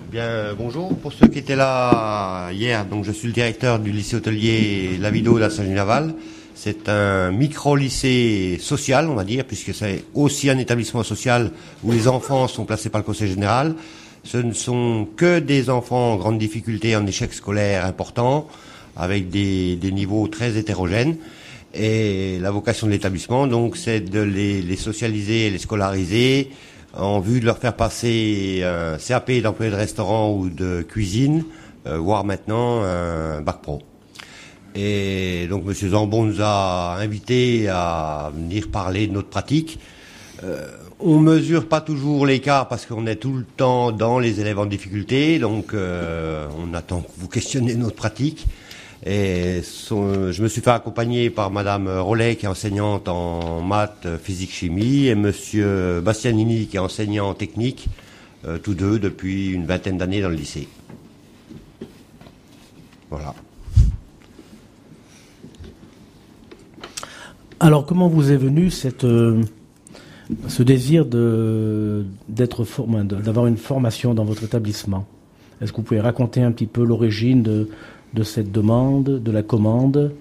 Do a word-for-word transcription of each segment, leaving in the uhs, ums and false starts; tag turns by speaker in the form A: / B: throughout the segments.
A: Bien, bonjour. Pour ceux qui étaient là hier, donc je suis le directeur du lycée hôtelier La Vidot de Saint-Genis-Laval. C'est un micro-lycée social, on va dire, puisque c'est aussi un établissement social où les enfants sont placés par le conseil général. Ce ne sont que des enfants en grande difficulté, en échec scolaire important, avec des, des niveaux très hétérogènes. Et la vocation de l'établissement, donc, c'est de les, les socialiser et les scolariser en vue de leur faire passer un C A P d'employé de restaurant ou de cuisine, euh, voire maintenant un bac pro. Et donc M. Zambon nous a invités à venir parler de notre pratique. Euh, on mesure pas toujours l'écart parce qu'on est tout le temps dans les élèves en difficulté, donc euh, on attend que vous questionnez notre pratique. Et son, je me suis fait accompagner par Madame Rollet, qui est enseignante en maths, physique, chimie, et Monsieur Bastianini, qui est enseignant en technique, euh, tous deux depuis une vingtaine d'années dans le lycée. Voilà.
B: Alors, comment vous est venu cette, euh, ce désir de, d'être formé, d'avoir une formation dans votre établissement? Est-ce que vous pouvez raconter un petit peu l'origine de, de cette demande, de la commande?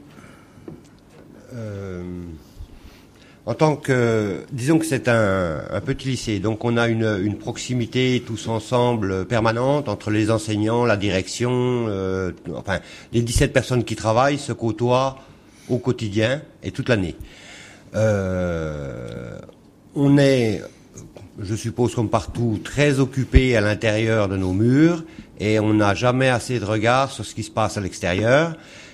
A: euh, En tant que, disons que c'est un, un petit lycée, donc on a une, une proximité tous ensemble permanente entre les enseignants, la direction, euh, enfin les dix-sept personnes qui travaillent se côtoient au quotidien et toute l'année. Euh, on est, je suppose comme partout, très occupés à l'intérieur de nos murs et on n'a jamais assez de regard sur ce qui se passe à l'extérieur.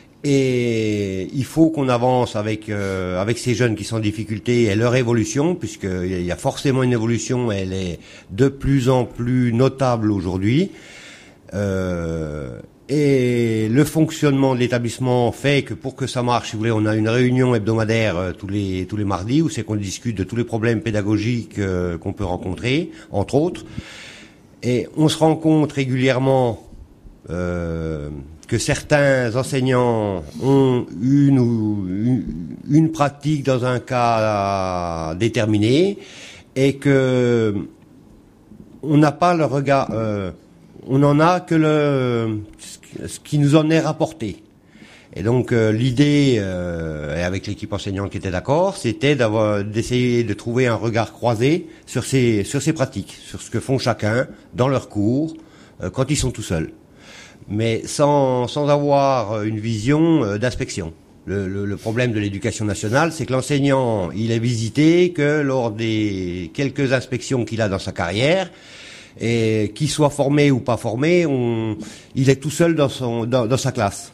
A: Et il faut qu'on avance avec euh, avec ces jeunes qui sont en difficulté et leur évolution, puisqu'il y a forcément une évolution, elle est de plus en plus notable aujourd'hui. Euh, Et le fonctionnement de l'établissement fait que pour que ça marche, si vous voulez, on a une réunion hebdomadaire euh, tous les tous les mardis où c'est qu'on discute de tous les problèmes pédagogiques euh, qu'on peut rencontrer, entre autres. Et on se rend compte régulièrement euh, que certains enseignants ont une ou une, une pratique dans un cas déterminé et que on n'a pas le regard. Euh, On n'en a que le ce qui nous en est rapporté. Et donc euh, l'idée, euh, et avec l'équipe enseignante qui était d'accord, c'était d'avoir d'essayer de trouver un regard croisé sur ces sur ces pratiques, sur ce que font chacun dans leurs cours euh, quand ils sont tout seuls, mais sans sans avoir une vision euh, d'inspection. Le, le, le problème de l'éducation nationale, c'est que l'enseignant, il est visité que lors des quelques inspections qu'il a dans sa carrière. Et qu'il soit formé ou pas formé, on, il est tout seul dans son dans, dans sa classe.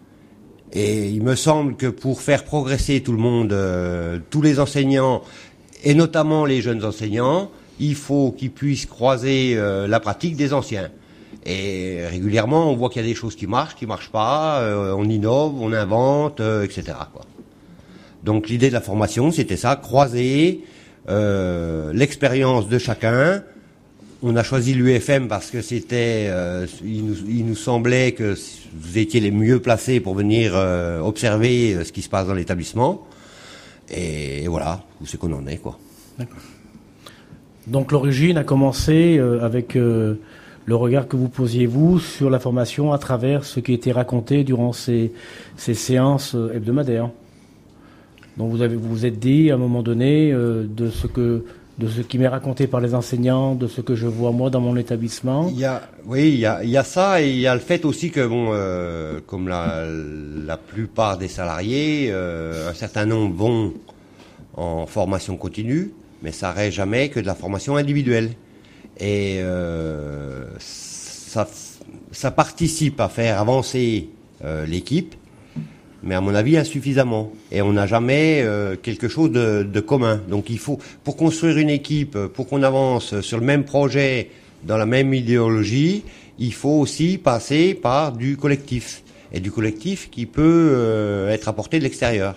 A: Et il me semble que pour faire progresser tout le monde, euh, tous les enseignants, et notamment les jeunes enseignants, il faut qu'ils puissent croiser euh, la pratique des anciens. Et régulièrement, on voit qu'il y a des choses qui marchent, qui marchent pas, euh, on innove, on invente, euh, et cetera, quoi. Donc l'idée de la formation, c'était ça, croiser euh, l'expérience de chacun. On a choisi l'U F M parce que c'était, euh, il, nous, il nous semblait que vous étiez les mieux placés pour venir euh, observer euh, ce qui se passe dans l'établissement. Et, et voilà, où c'est qu'on en est, quoi.
B: D'accord. Donc l'origine a commencé euh, avec euh, le regard que vous posiez, vous, sur la formation à travers ce qui était raconté durant ces, ces séances hebdomadaires. Donc vous avez, vous vous êtes dit, à un moment donné, euh, de ce que... de ce qui m'est raconté par les enseignants, de ce que je vois moi dans mon établissement.
A: Il y a, oui, il y a, il y a ça et il y a le fait aussi que bon, euh, comme la, la plupart des salariés, euh, un certain nombre vont en formation continue, mais ça reste jamais que de la formation individuelle. Et euh, ça, ça participe à faire avancer euh, l'équipe, mais à mon avis insuffisamment. Et on n'a jamais euh, quelque chose de, de commun. Donc il faut, pour construire une équipe, pour qu'on avance sur le même projet, dans la même idéologie, il faut aussi passer par du collectif. Et du collectif qui peut euh, être apporté de l'extérieur.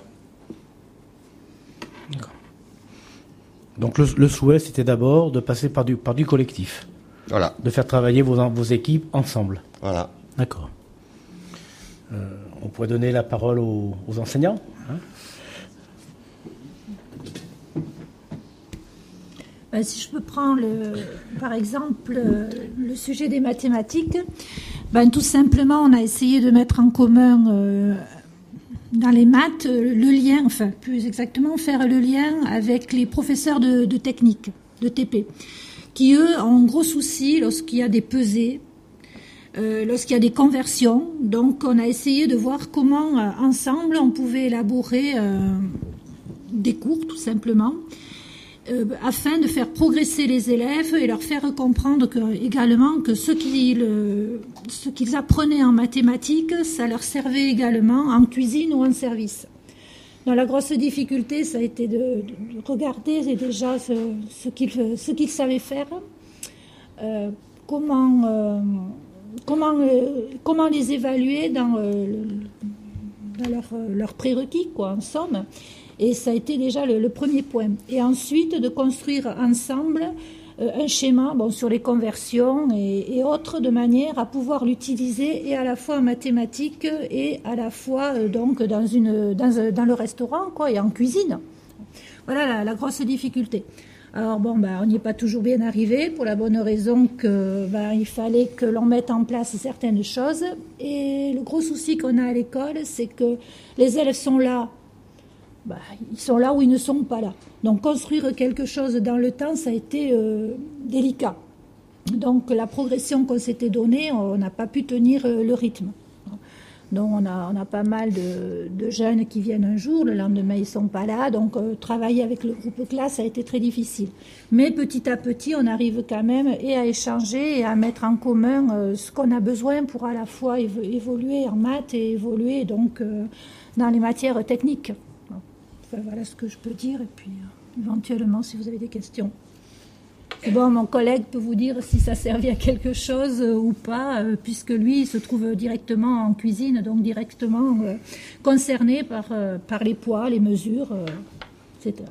B: D'accord. Donc le, le souhait, c'était d'abord de passer par du, par du collectif.
A: Voilà.
B: De faire travailler vos, vos équipes ensemble.
A: Voilà.
B: D'accord. Euh, on pourrait donner la parole aux, aux enseignants, hein.
C: Ben, si je peux prendre, le, par exemple, le, le sujet des mathématiques, ben, tout simplement, on a essayé de mettre en commun euh, dans les maths le lien, enfin, plus exactement, faire le lien avec les professeurs de, de technique, de T P, qui, eux, ont un gros souci lorsqu'il y a des pesées, Euh, lorsqu'il y a des conversions. Donc on a essayé de voir comment euh, ensemble on pouvait élaborer euh, des cours tout simplement euh, afin de faire progresser les élèves et leur faire comprendre que, également que ce qu'ils, euh, ce qu'ils apprenaient en mathématiques, ça leur servait également en cuisine ou en service. Donc la grosse difficulté, ça a été de, de regarder déjà ce, ce, qu'ils, ce qu'ils savaient faire, euh, comment... Euh, Comment, euh, comment les évaluer dans, euh, dans leur, leur prérequis, quoi, en somme. Et ça a été déjà le, le premier point. Et ensuite, de construire ensemble euh, un schéma bon, sur les conversions et, et autres, de manière à pouvoir l'utiliser et à la fois en mathématiques et à la fois euh, donc dans, une, dans, dans le restaurant, quoi, et en cuisine. Voilà la, la grosse difficulté. Alors bon, ben, on n'y est pas toujours bien arrivé pour la bonne raison que ben, il fallait que l'on mette en place certaines choses. Et le gros souci qu'on a à l'école, c'est que les élèves sont là, ben, ils sont là où ils ne sont pas là. Donc construire quelque chose dans le temps, ça a été euh, délicat. Donc la progression qu'on s'était donnée, on n'a pas pu tenir euh, le rythme. Donc on a, on a pas mal de, de jeunes qui viennent un jour, le lendemain ils sont pas là, donc euh, travailler avec le groupe classe a été très difficile. Mais petit à petit on arrive quand même et à échanger et à mettre en commun euh, ce qu'on a besoin pour à la fois évo- évoluer en maths et évoluer donc euh, dans les matières techniques. Enfin, voilà ce que je peux dire et puis euh, éventuellement si vous avez des questions. Et bon, mon collègue peut vous dire si ça servait à quelque chose euh, ou pas, euh, puisque lui, il se trouve directement en cuisine, donc directement euh, concerné par, euh, par les poids, les mesures, euh, et cetera.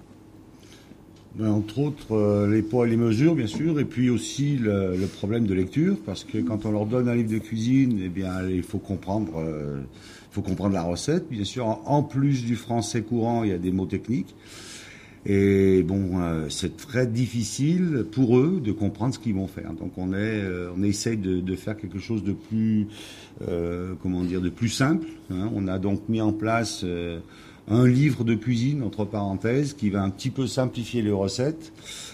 D: Ben, entre autres, euh, les poids et les mesures, bien sûr, et puis aussi le, le problème de lecture, parce que quand on leur donne un livre de cuisine, eh bien, il faut comprendre, euh, il faut comprendre la recette, bien sûr. En, en plus du français courant, il y a des mots techniques. Et bon, euh, c'est très difficile pour eux de comprendre ce qu'ils vont faire. Donc on est, euh, on essaye de, de faire quelque chose de plus, euh, comment dire, de plus simple. Hein. On a donc mis en place euh, un livre de cuisine entre parenthèses qui va un petit peu simplifier les recettes.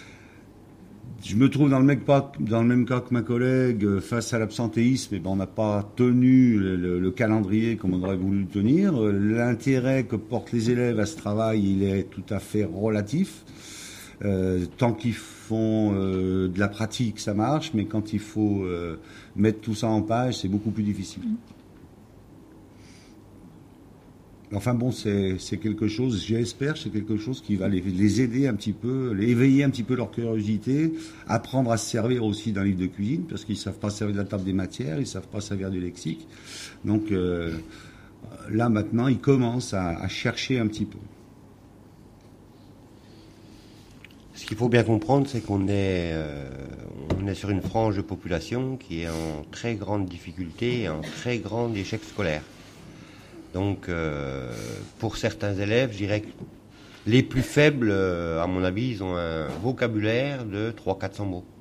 D: Je me trouve dans le même cas, dans le même cas que ma collègue face à l'absentéisme. Et ben on n'a pas tenu le, le, le calendrier comme on aurait voulu le tenir. L'intérêt que portent les élèves à ce travail, il est tout à fait relatif. Euh, tant qu'ils font euh, de la pratique, ça marche, mais quand il faut euh, mettre tout ça en page, c'est beaucoup plus difficile. Enfin bon, c'est, c'est quelque chose, j'espère, c'est quelque chose qui va les, les aider un petit peu, les éveiller un petit peu leur curiosité, apprendre à se servir aussi d'un livre de cuisine, parce qu'ils ne savent pas servir de la table des matières, ils ne savent pas servir du lexique. Donc euh, là maintenant, ils commencent à, à chercher un petit peu.
A: Ce qu'il faut bien comprendre, c'est qu'on est, euh, on est sur une frange de population qui est en très grande difficulté et en très grand échec scolaire. Donc, euh, pour certains élèves, je dirais que les plus faibles, euh, à mon avis, ils ont un vocabulaire de trois cents à quatre cents mots.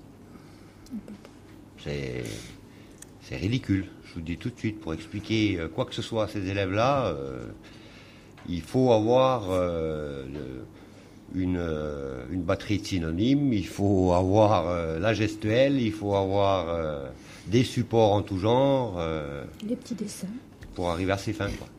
A: C'est, c'est ridicule, je vous le dis tout de suite. Pour expliquer euh, quoi que ce soit à ces élèves-là, euh, il faut avoir euh, le, une, euh, une batterie de synonymes, il faut avoir euh, la gestuelle, il faut avoir euh, des supports en tout genre. Euh,
C: Les petits dessins.
A: Pour arriver à ses fins, quoi.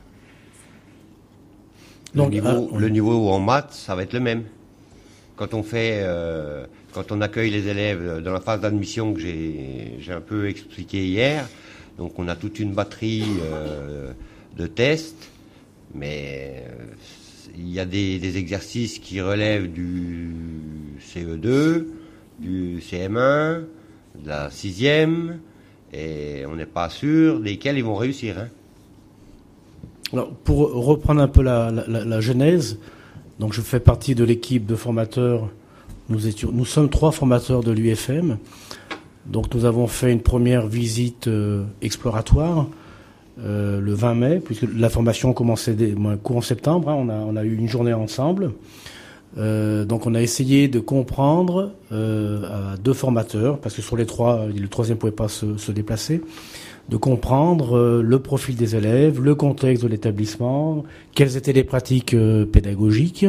B: Donc,
A: le, niveau,
B: ah,
A: le niveau en maths, ça va être le même. Quand on fait, euh, quand on accueille les élèves dans la phase d'admission que j'ai, j'ai un peu expliqué hier, donc on a toute une batterie euh, de tests, mais euh, il y a des, des exercices qui relèvent du C E deux, du C M un, de la sixième, et on n'est pas sûr desquels ils vont réussir. Hein.
B: Alors, pour reprendre un peu la, la, la genèse, donc je fais partie de l'équipe de formateurs. Nous étions, nous sommes trois formateurs de l'U F M. Donc nous avons fait une première visite euh, exploratoire euh, le vingt mai, puisque la formation commençait dès, courant septembre. Hein, on a, on a eu une journée ensemble. Euh, donc on a essayé de comprendre euh, à deux formateurs, parce que sur les trois, le troisième ne pouvait pas se, se déplacer, de comprendre euh, le profil des élèves, le contexte de l'établissement, quelles étaient les pratiques euh, pédagogiques.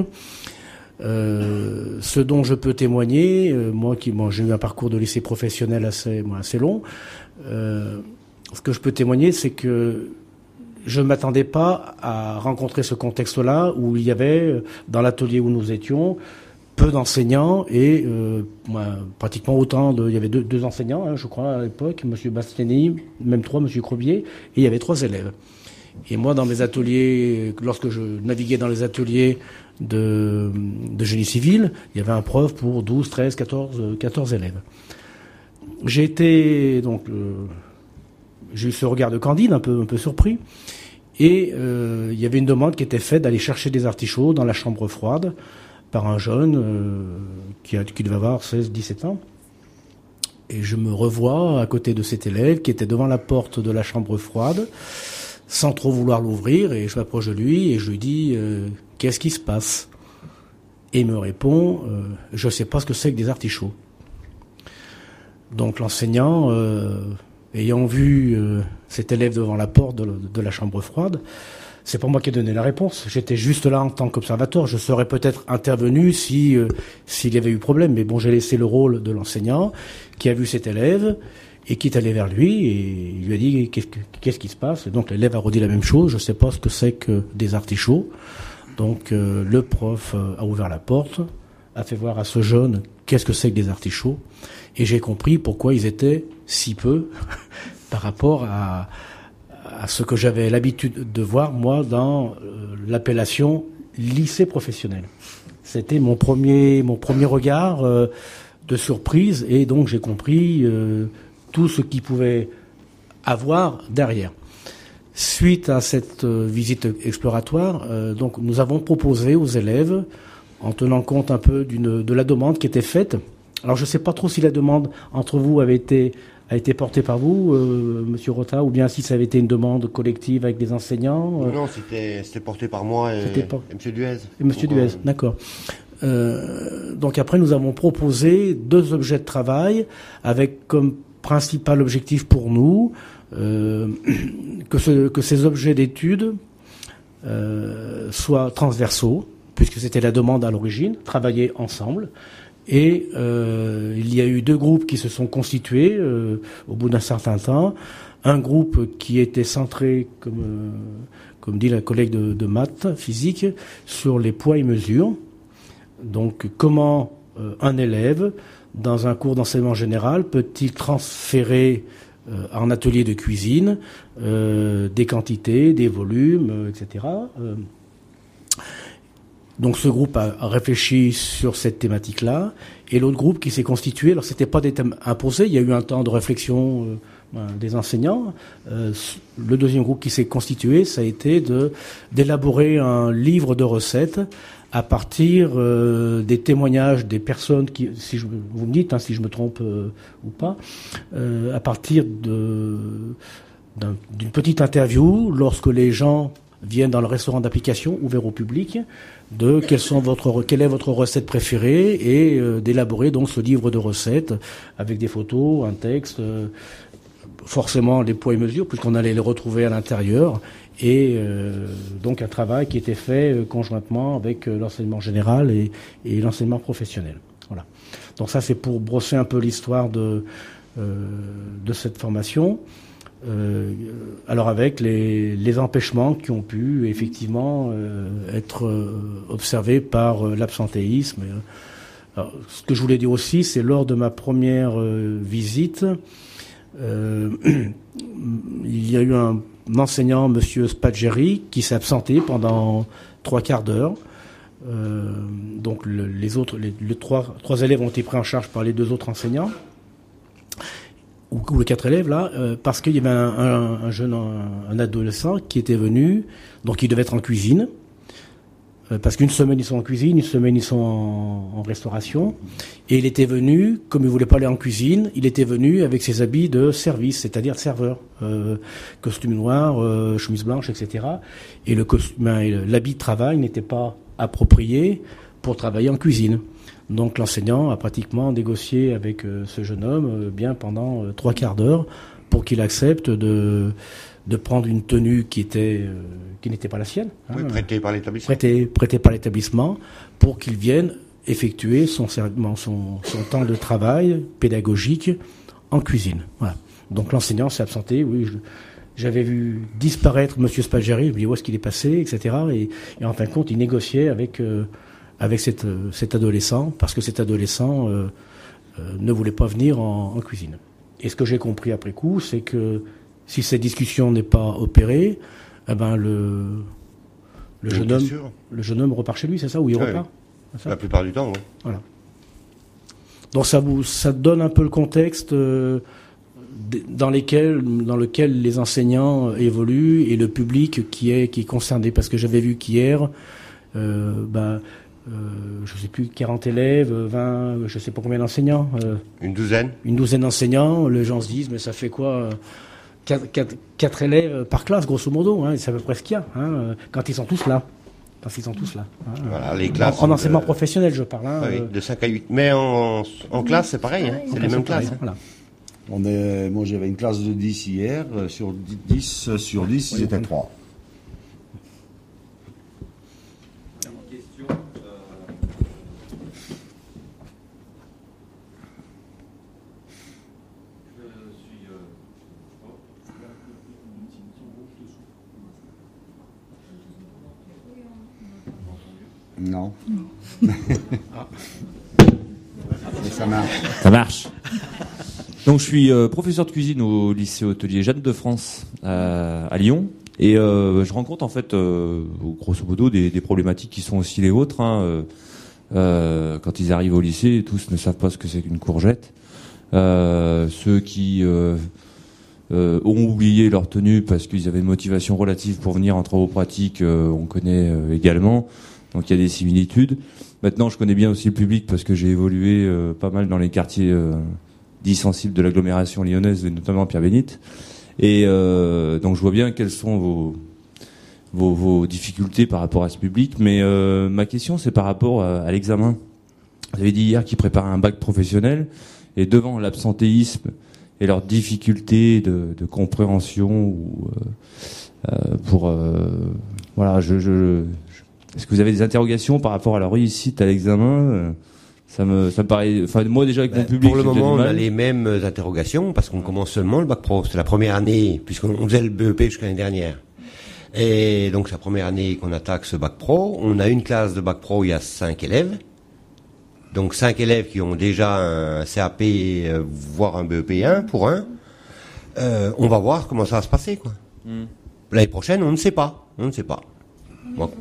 B: Euh, ce dont je peux témoigner, euh, moi qui bon, j'ai eu un parcours de lycée professionnel assez, bon, assez long, euh, ce que je peux témoigner, c'est que je ne m'attendais pas à rencontrer ce contexte-là où il y avait, dans l'atelier où nous étions, peu d'enseignants et euh, bah, pratiquement autant de... Il y avait deux, deux enseignants, hein, je crois, à l'époque, M. Bastiani, même trois, M. Crobier, et il y avait trois élèves. Et moi, dans mes ateliers, lorsque je naviguais dans les ateliers de, de génie civil, il y avait un prof pour douze, treize, quatorze, quatorze élèves. J'ai été, donc... Euh, j'ai eu ce regard de Candide, un peu, un peu surpris. Et euh, il y avait une demande qui était faite d'aller chercher des artichauts dans la chambre froide par un jeune euh, qui, a, qui devait avoir seize, dix-sept ans. Et je me revois à côté de cet élève qui était devant la porte de la chambre froide, sans trop vouloir l'ouvrir, et je m'approche de lui et je lui dis euh, « Qu'est-ce qui se passe ?» Et il me répond euh, « Je ne sais pas ce que c'est que des artichauts. » Donc l'enseignant... Euh, ayant vu euh, cet élève devant la porte de, de la chambre froide, c'est pas moi qui ai donné la réponse. J'étais juste là en tant qu'observateur. Je serais peut-être intervenu si euh, s'il y avait eu problème. Mais bon, j'ai laissé le rôle de l'enseignant qui a vu cet élève et qui est allé vers lui et il lui a dit qu'est-ce, qu'est-ce qui se passe. Et donc l'élève a redit la même chose. Je sais pas ce que c'est que des artichauts. Donc euh, le prof a ouvert la porte, a fait voir à ce jeune qu'est-ce que c'est que des artichauts. Et j'ai compris pourquoi ils étaient si peu par rapport à, à ce que j'avais l'habitude de voir, moi, dans euh, l'appellation lycée professionnel. C'était mon premier, mon premier regard euh, de surprise, et donc j'ai compris euh, tout ce qu'il pouvait avoir derrière. Suite à cette euh, visite exploratoire, euh, donc nous avons proposé aux élèves, en tenant compte un peu d'une, de la demande qui était faite. Alors je ne sais pas trop si la demande entre vous avait été a été portée par vous, euh, Monsieur Rota, ou bien si ça avait été une demande collective avec des enseignants.
A: Euh... Non, c'était c'était porté par moi et, par... et Monsieur Duez.
B: Et Monsieur Duez, euh... d'accord. Euh, donc après, nous avons proposé deux objets de travail avec comme principal objectif pour nous euh, que, ce, que ces objets d'étude euh, soient transversaux, puisque c'était la demande à l'origine, travailler ensemble. Et euh, il y a eu deux groupes qui se sont constitués euh, au bout d'un certain temps. Un groupe qui était centré, comme, euh, comme dit la collègue de, de maths, physique, sur les poids et mesures. Donc comment euh, un élève, dans un cours d'enseignement général, peut-il transférer euh, en atelier de cuisine euh, des quantités, des volumes, euh, et cetera. Euh, Donc ce groupe a réfléchi sur cette thématique-là, et l'autre groupe qui s'est constitué, alors c'était pas des thèmes imposés, il y a eu un temps de réflexion euh, ben, des enseignants. Euh, le deuxième groupe qui s'est constitué, ça a été de d'élaborer un livre de recettes à partir euh, des témoignages des personnes qui, si je, vous me dites hein, si je me trompe euh, ou pas, euh, à partir de d'un, d'une petite interview lorsque les gens viennent dans le restaurant d'application ouvert au public, de quelles sont votre, quelle est votre recette préférée, et euh, d'élaborer donc ce livre de recettes avec des photos, un texte, euh, forcément les poids et mesures puisqu'on allait les retrouver à l'intérieur, et euh, donc un travail qui était fait euh, conjointement avec euh, l'enseignement général et, et l'enseignement professionnel. Voilà. Donc ça c'est pour brosser un peu l'histoire de euh, de cette formation. Euh, alors avec les, les empêchements qui ont pu effectivement euh, être euh, observés par euh, l'absentéisme. Alors, ce que je voulais dire aussi, c'est lors de ma première euh, visite, euh, il y a eu un, un enseignant, Monsieur Spageri, qui s'est absenté pendant trois quarts d'heure. Euh, donc le, les autres, les, les trois, trois élèves ont été pris en charge par les deux autres enseignants. Ou, ou les quatre élèves là, euh, parce qu'il y avait un, un, un jeune, un, un adolescent qui était venu, donc il devait être en cuisine, euh, parce qu'une semaine ils sont en cuisine, une semaine ils sont en, en restauration, et il était venu, comme il voulait pas aller en cuisine, il était venu avec ses habits de service, c'est-à-dire serveur, euh, costume noir, euh, chemise blanche, et cetera. Et le costume, l'habit de travail n'était pas approprié pour travailler en cuisine. Donc l'enseignant a pratiquement négocié avec euh, ce jeune homme euh, bien pendant euh, trois quarts d'heure pour qu'il accepte de de prendre une tenue qui était euh, qui n'était pas la sienne,
A: oui,
B: hein,
A: prêtée par l'établissement,
B: prêtée prêtée par l'établissement, pour qu'il vienne effectuer son son son temps de travail pédagogique en cuisine. Voilà. Donc l'enseignant s'est absenté. Oui, je, j'avais vu disparaître Monsieur Spageri. Je me dis où est-ce qu'il est passé, et cetera. Et, et en fin de compte, il négociait avec euh, avec cet, euh, cet adolescent parce que cet adolescent euh, euh, ne voulait pas venir en, en cuisine. Et ce que j'ai compris après coup, c'est que si cette discussion n'est pas opérée, eh ben le le jeune homme sûr. le jeune homme repart chez lui, c'est ça, ou il oui, repart
A: oui. La plupart du temps, oui.
B: Voilà. Donc ça vous ça donne un peu le contexte euh, dans lesquels dans lequel les enseignants évoluent et le public qui est qui est concerné, parce que j'avais vu qu'hier euh, ben euh, je sais plus quarante élèves, vingt, je sais pas combien d'enseignants, euh,
A: une douzaine
B: une douzaine d'enseignants. Les gens se disent mais ça fait quoi, quatre, quatre, quatre élèves par classe grosso modo, hein, c'est à peu près ce qu'il y a, hein, quand ils sont tous là. Quand ils sont tous là. Hein.
A: Voilà, les classes.
B: En, en enseignement de... professionnel, je parle. Hein,
A: oui, de cinq à huit. Mais en, en classe, c'est pareil. Hein, c'est les mêmes classes. Pareil,
B: voilà.
D: On est, moi, j'avais une classe de dix hier. Sur dix, sur dix, ils étaient trois. Non. Mais ça marche.
E: Ça marche. Donc je suis euh, professeur de cuisine au lycée hôtelier Jeanne de France euh, à Lyon, et euh, je rencontre en fait euh, grosso modo des, des problématiques qui sont aussi les vôtres. Hein, euh, euh, quand ils arrivent au lycée, tous ne savent pas ce que c'est qu'une courgette. Euh, ceux qui euh, euh, ont oublié leur tenue parce qu'ils avaient une motivation relative pour venir en travaux pratiques, euh, on connaît euh, également. Donc il y a des similitudes. Maintenant, je connais bien aussi le public parce que j'ai évolué euh, pas mal dans les quartiers euh, dits sensibles de l'agglomération lyonnaise, et notamment Pierre-Bénite. Et euh, donc je vois bien quelles sont vos, vos, vos difficultés par rapport à ce public. Mais euh, ma question, c'est par rapport à, à l'examen. Vous avez dit hier qu'ils préparaient un bac professionnel, et devant l'absentéisme et leurs difficultés de, de compréhension ou euh, euh, pour euh, voilà, je, je est-ce que vous avez des interrogations par rapport à la réussite à l'examen? Ça me, ça me paraît, enfin, moi, déjà, avec mon public.
A: Pour le moment, on a les mêmes interrogations parce qu'on commence seulement le bac pro. C'est la première année, puisqu'on faisait le B E P jusqu'à l'année dernière. Et donc, c'est la première année qu'on attaque ce bac pro. On a une classe de bac pro, il y a cinq élèves. Donc, cinq élèves qui ont déjà un C A P, euh, voire un B E P un pour un. Euh, on va voir comment ça va se passer, quoi. Mm. L'année prochaine, on ne sait pas. On ne sait pas. Bon.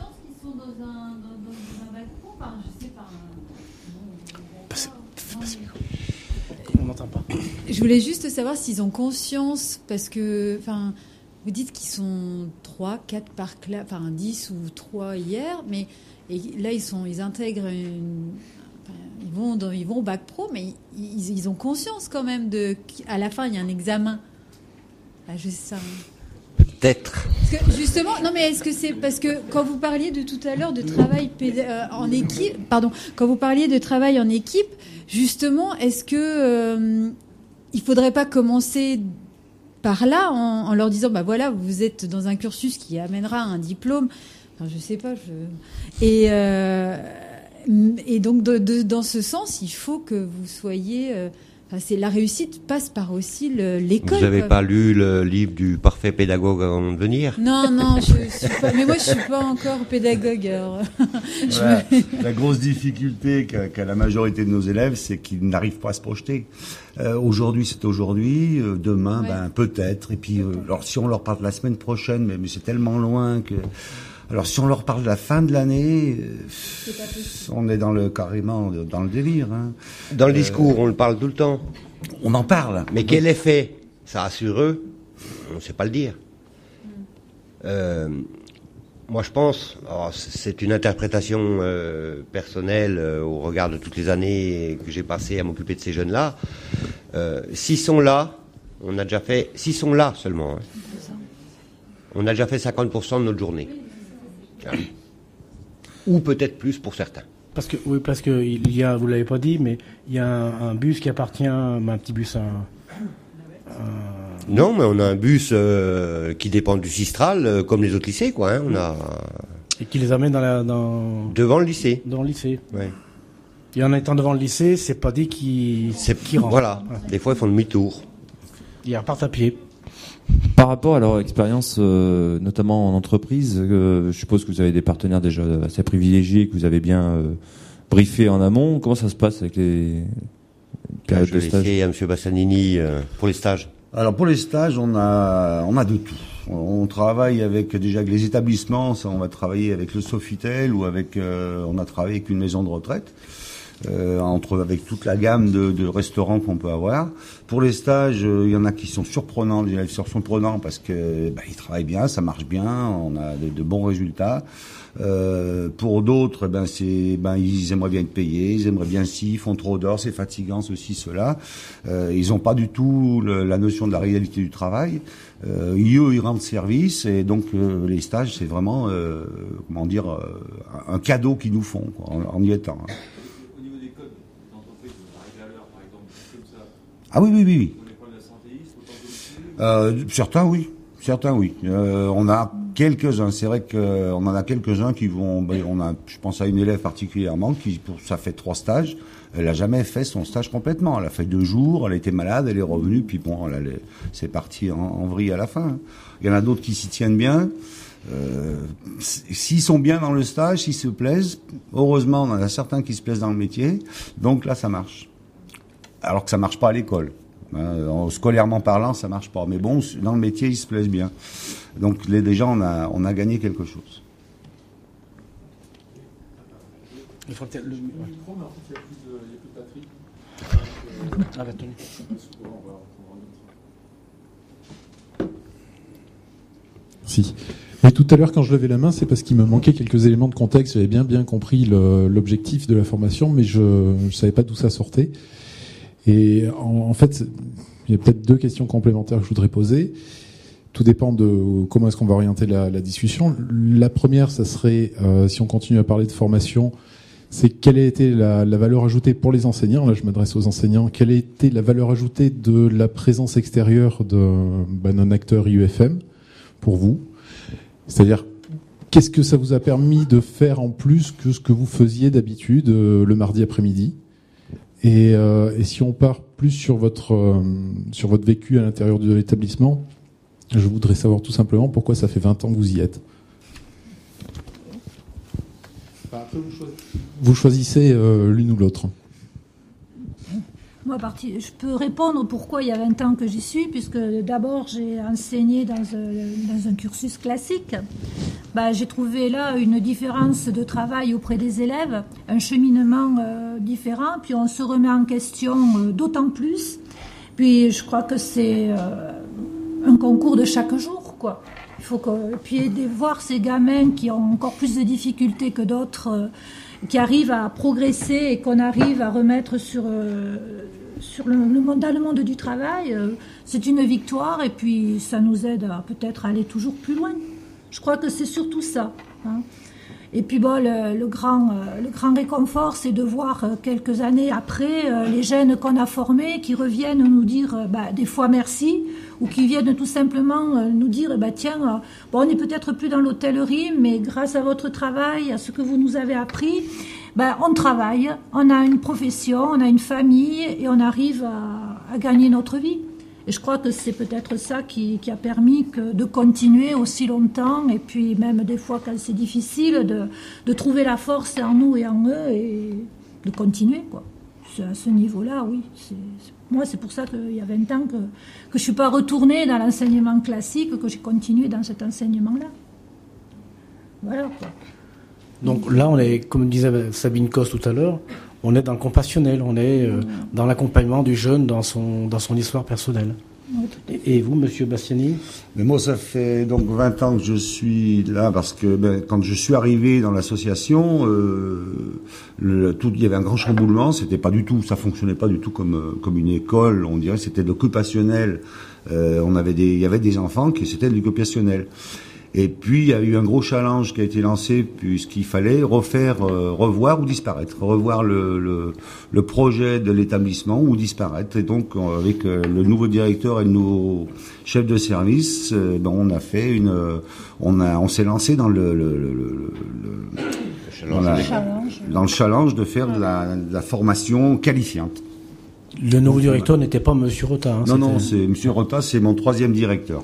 F: Je voulais juste savoir s'ils ont conscience, parce que, enfin, vous dites qu'ils sont trois, quatre par classe, enfin dix ou trois hier, mais et là ils sont, ils intègrent une, enfin, ils vont, dans, ils vont au bac pro, mais ils, ils ont conscience quand même de, à la fin il y a un examen. Ah, je sais ça.
A: Peut-être.
F: Parce que justement, non mais est-ce que c'est parce que quand vous parliez de tout à l'heure de travail euh, en équipe, pardon, quand vous parliez de travail en équipe, justement, est-ce que euh, il faudrait pas commencer par là en, en leur disant bah voilà, vous êtes dans un cursus qui amènera un diplôme, enfin, je sais pas, je... et euh, et donc de, de, dans ce sens, il faut que vous soyez euh, Enfin, c'est la réussite passe par aussi le, l'école.
A: Vous n'avez
F: quoi.
A: pas lu le livre du parfait pédagogue avant de venir?
F: Non, non, je suis pas. Mais moi, je suis pas encore pédagogue. Alors.
D: Voilà. me... La grosse difficulté qu'a, qu'a la majorité de nos élèves, c'est qu'ils n'arrivent pas à se projeter. Euh, aujourd'hui, c'est aujourd'hui. Euh, demain, ouais. ben peut-être. Et puis, euh, alors si on leur parle de la semaine prochaine, mais, mais c'est tellement loin que. Alors, si on leur parle de la fin de l'année, euh, on est dans le carrément dans le délire. Hein.
A: Dans le discours, euh, on le parle tout le temps.
D: On en parle.
A: Mais quel effet ça a sur eux, on ne sait pas le dire. Euh, moi, je pense, alors, c'est une interprétation euh, personnelle euh, au regard de toutes les années que j'ai passées à m'occuper de ces jeunes-là. Euh, s'ils sont là, on a déjà fait, s'ils sont là seulement, hein, on a déjà fait cinquante pour cent de notre journée. ou peut-être plus pour certains.
B: Parce que oui, parce que il y a, vous l'avez pas dit, mais il y a un, un bus qui appartient, un petit bus, un, un...
A: Non, mais on a un bus euh, qui dépend du Sistral, euh, comme les autres lycées, quoi. Hein. On a
B: et qui les amène dans la, dans
A: devant le lycée.
B: Dans le lycée.
A: Ouais.
B: Et en étant devant le lycée, c'est pas dit qu'ils qu'ils rentrent.
A: Voilà.
B: Ouais.
A: Des fois, ils font demi-tour.
B: Ils repartent à pied.
E: Par rapport à leur expérience, euh, notamment en entreprise, euh, je suppose que vous avez des partenaires déjà assez privilégiés, que vous avez bien euh, briefé en amont. Comment ça se passe avec les périodes
A: Je
E: de
A: vais
E: stage?
A: laisser à M. Bassanini euh, pour les stages.
D: Alors pour les stages, on a on a de tout. On travaille avec déjà avec les établissements, ça, on va travailler avec le Sofitel ou avec euh, on a travaillé avec une maison de retraite. Euh, entre avec toute la gamme de, de restaurants qu'on peut avoir. Pour les stages, il euh, y en a qui sont surprenants, les élèves sont surprenants parce que bah, ils travaillent bien, ça marche bien, on a de, de bons résultats. Euh, pour d'autres, ben c'est, ben ils aimeraient bien être payés, ils aimeraient bien ci, ils font trop d'heures, c'est fatigant, ceci, cela. Euh, ils n'ont pas du tout le, la notion de la réalité du travail. Euh, eux, ils rendent service et donc euh, les stages, c'est vraiment, euh, comment dire, euh, un cadeau qu'ils nous font quoi, en, en y étant. Hein. Ah oui, oui, oui, oui. Euh, certains, oui. Certains, oui. Euh, on a quelques-uns. C'est vrai qu'on en a quelques-uns qui vont. Ben, on a, je pense à une élève particulièrement qui, pour, ça fait trois stages. Elle a jamais fait son stage complètement. Elle a fait deux jours. Elle était malade. Elle est revenue. Puis bon, elle, elle, c'est parti en, en vrille à la fin. Il y en a d'autres qui s'y tiennent bien. Euh, s'ils sont bien dans le stage, s'ils se plaisent, heureusement, on en a certains qui se plaisent dans le métier. Donc là, ça marche. Alors que ça marche pas à l'école. Euh, scolairement parlant, ça marche pas. Mais bon, dans le métier, ils se plaisent bien. Donc les, déjà, on a, on a gagné quelque chose.
B: Il faut peut-être le micro, mais en fait, il n'y a plus de batterie. Ah, bah, tenez.
G: Si. Mais tout à l'heure, quand je levais la main, c'est parce qu'il me manquait quelques éléments de contexte. J'avais bien, bien compris le, l'objectif de la formation, mais je ne savais pas d'où ça sortait. Et en, en fait, il y a peut-être deux questions complémentaires que je voudrais poser. Tout dépend de comment est-ce qu'on va orienter la, la discussion. La première, ça serait, euh, si on continue à parler de formation, c'est quelle a été la, la valeur ajoutée pour les enseignants. Là, je m'adresse aux enseignants. Quelle a été la valeur ajoutée de la présence extérieure de, ben, d'un acteur I U F M pour vous? C'est-à-dire, qu'est-ce que ça vous a permis de faire en plus que ce que vous faisiez d'habitude euh, le mardi après-midi? Et, euh, et si on part plus sur votre euh, sur votre vécu à l'intérieur de l'établissement, je voudrais savoir tout simplement pourquoi ça fait vingt ans que vous y êtes. Vous choisissez euh, l'une ou l'autre.
C: Moi, je peux répondre pourquoi il y a vingt ans que j'y suis, puisque d'abord j'ai enseigné dans un, dans un cursus classique. Bah, j'ai trouvé là une différence de travail auprès des élèves, un cheminement euh, différent, puis on se remet en question euh, d'autant plus. Puis je crois que c'est euh, un concours de chaque jour, quoi. Il faut que, puis de voir ces gamins qui ont encore plus de difficultés que d'autres, euh, qui arrivent à progresser et qu'on arrive à remettre sur, euh, sur le, le monde, dans le monde du travail, euh, c'est une victoire et puis ça nous aide à peut-être aller toujours plus loin. Je crois que c'est surtout ça. Hein. Et puis bon, le, le, grand, euh, le grand réconfort, c'est de voir euh, quelques années après euh, les jeunes qu'on a formés qui reviennent nous dire euh, bah, des fois merci, ou qui viennent tout simplement euh, nous dire bah, tiens, euh, bon, on n'est peut-être plus dans l'hôtellerie, mais grâce à votre travail, à ce que vous nous avez appris, bah, on travaille, on a une profession, on a une famille et on arrive à, à gagner notre vie. Et je crois que c'est peut-être ça qui, qui a permis que, de continuer aussi longtemps, et puis même des fois quand c'est difficile, de, de trouver la force en nous et en eux, et de continuer, quoi. C'est à ce niveau-là, oui. C'est, c'est, moi, c'est pour ça qu'il y a vingt ans que, que je ne suis pas retournée dans l'enseignement classique, que j'ai continué dans cet enseignement-là. Voilà, quoi.
B: Donc là, on est, comme disait Sabine Cos tout à l'heure, on est dans le compassionnel, on est euh, dans l'accompagnement du jeune dans son, dans son histoire personnelle. Et, et vous, Monsieur Bastiani?
D: Mais moi, ça fait donc vingt ans que je suis là parce que ben, quand je suis arrivé dans l'association, euh, le, tout, il y avait un grand chamboulement. C'était pas du tout, ça fonctionnait pas du tout comme comme une école. On dirait c'était de l'occupationnel. Euh, on avait des, il y avait des enfants qui c'était de l'occupationnel. Et puis il y a eu un gros challenge qui a été lancé puisqu'il fallait refaire, euh, revoir ou disparaître, revoir le, le, le projet de l'établissement ou disparaître. Et donc avec euh, le nouveau directeur et le nouveau chef de service, euh, ben, on a fait une, euh, on a, on s'est lancé dans le, le, le, le, le dans, la, dans le challenge de faire de la, de la formation qualifiante.
B: Le nouveau directeur n'était pas Monsieur Rota. Hein,
D: non, non, c'est Monsieur Rota, c'est mon troisième directeur.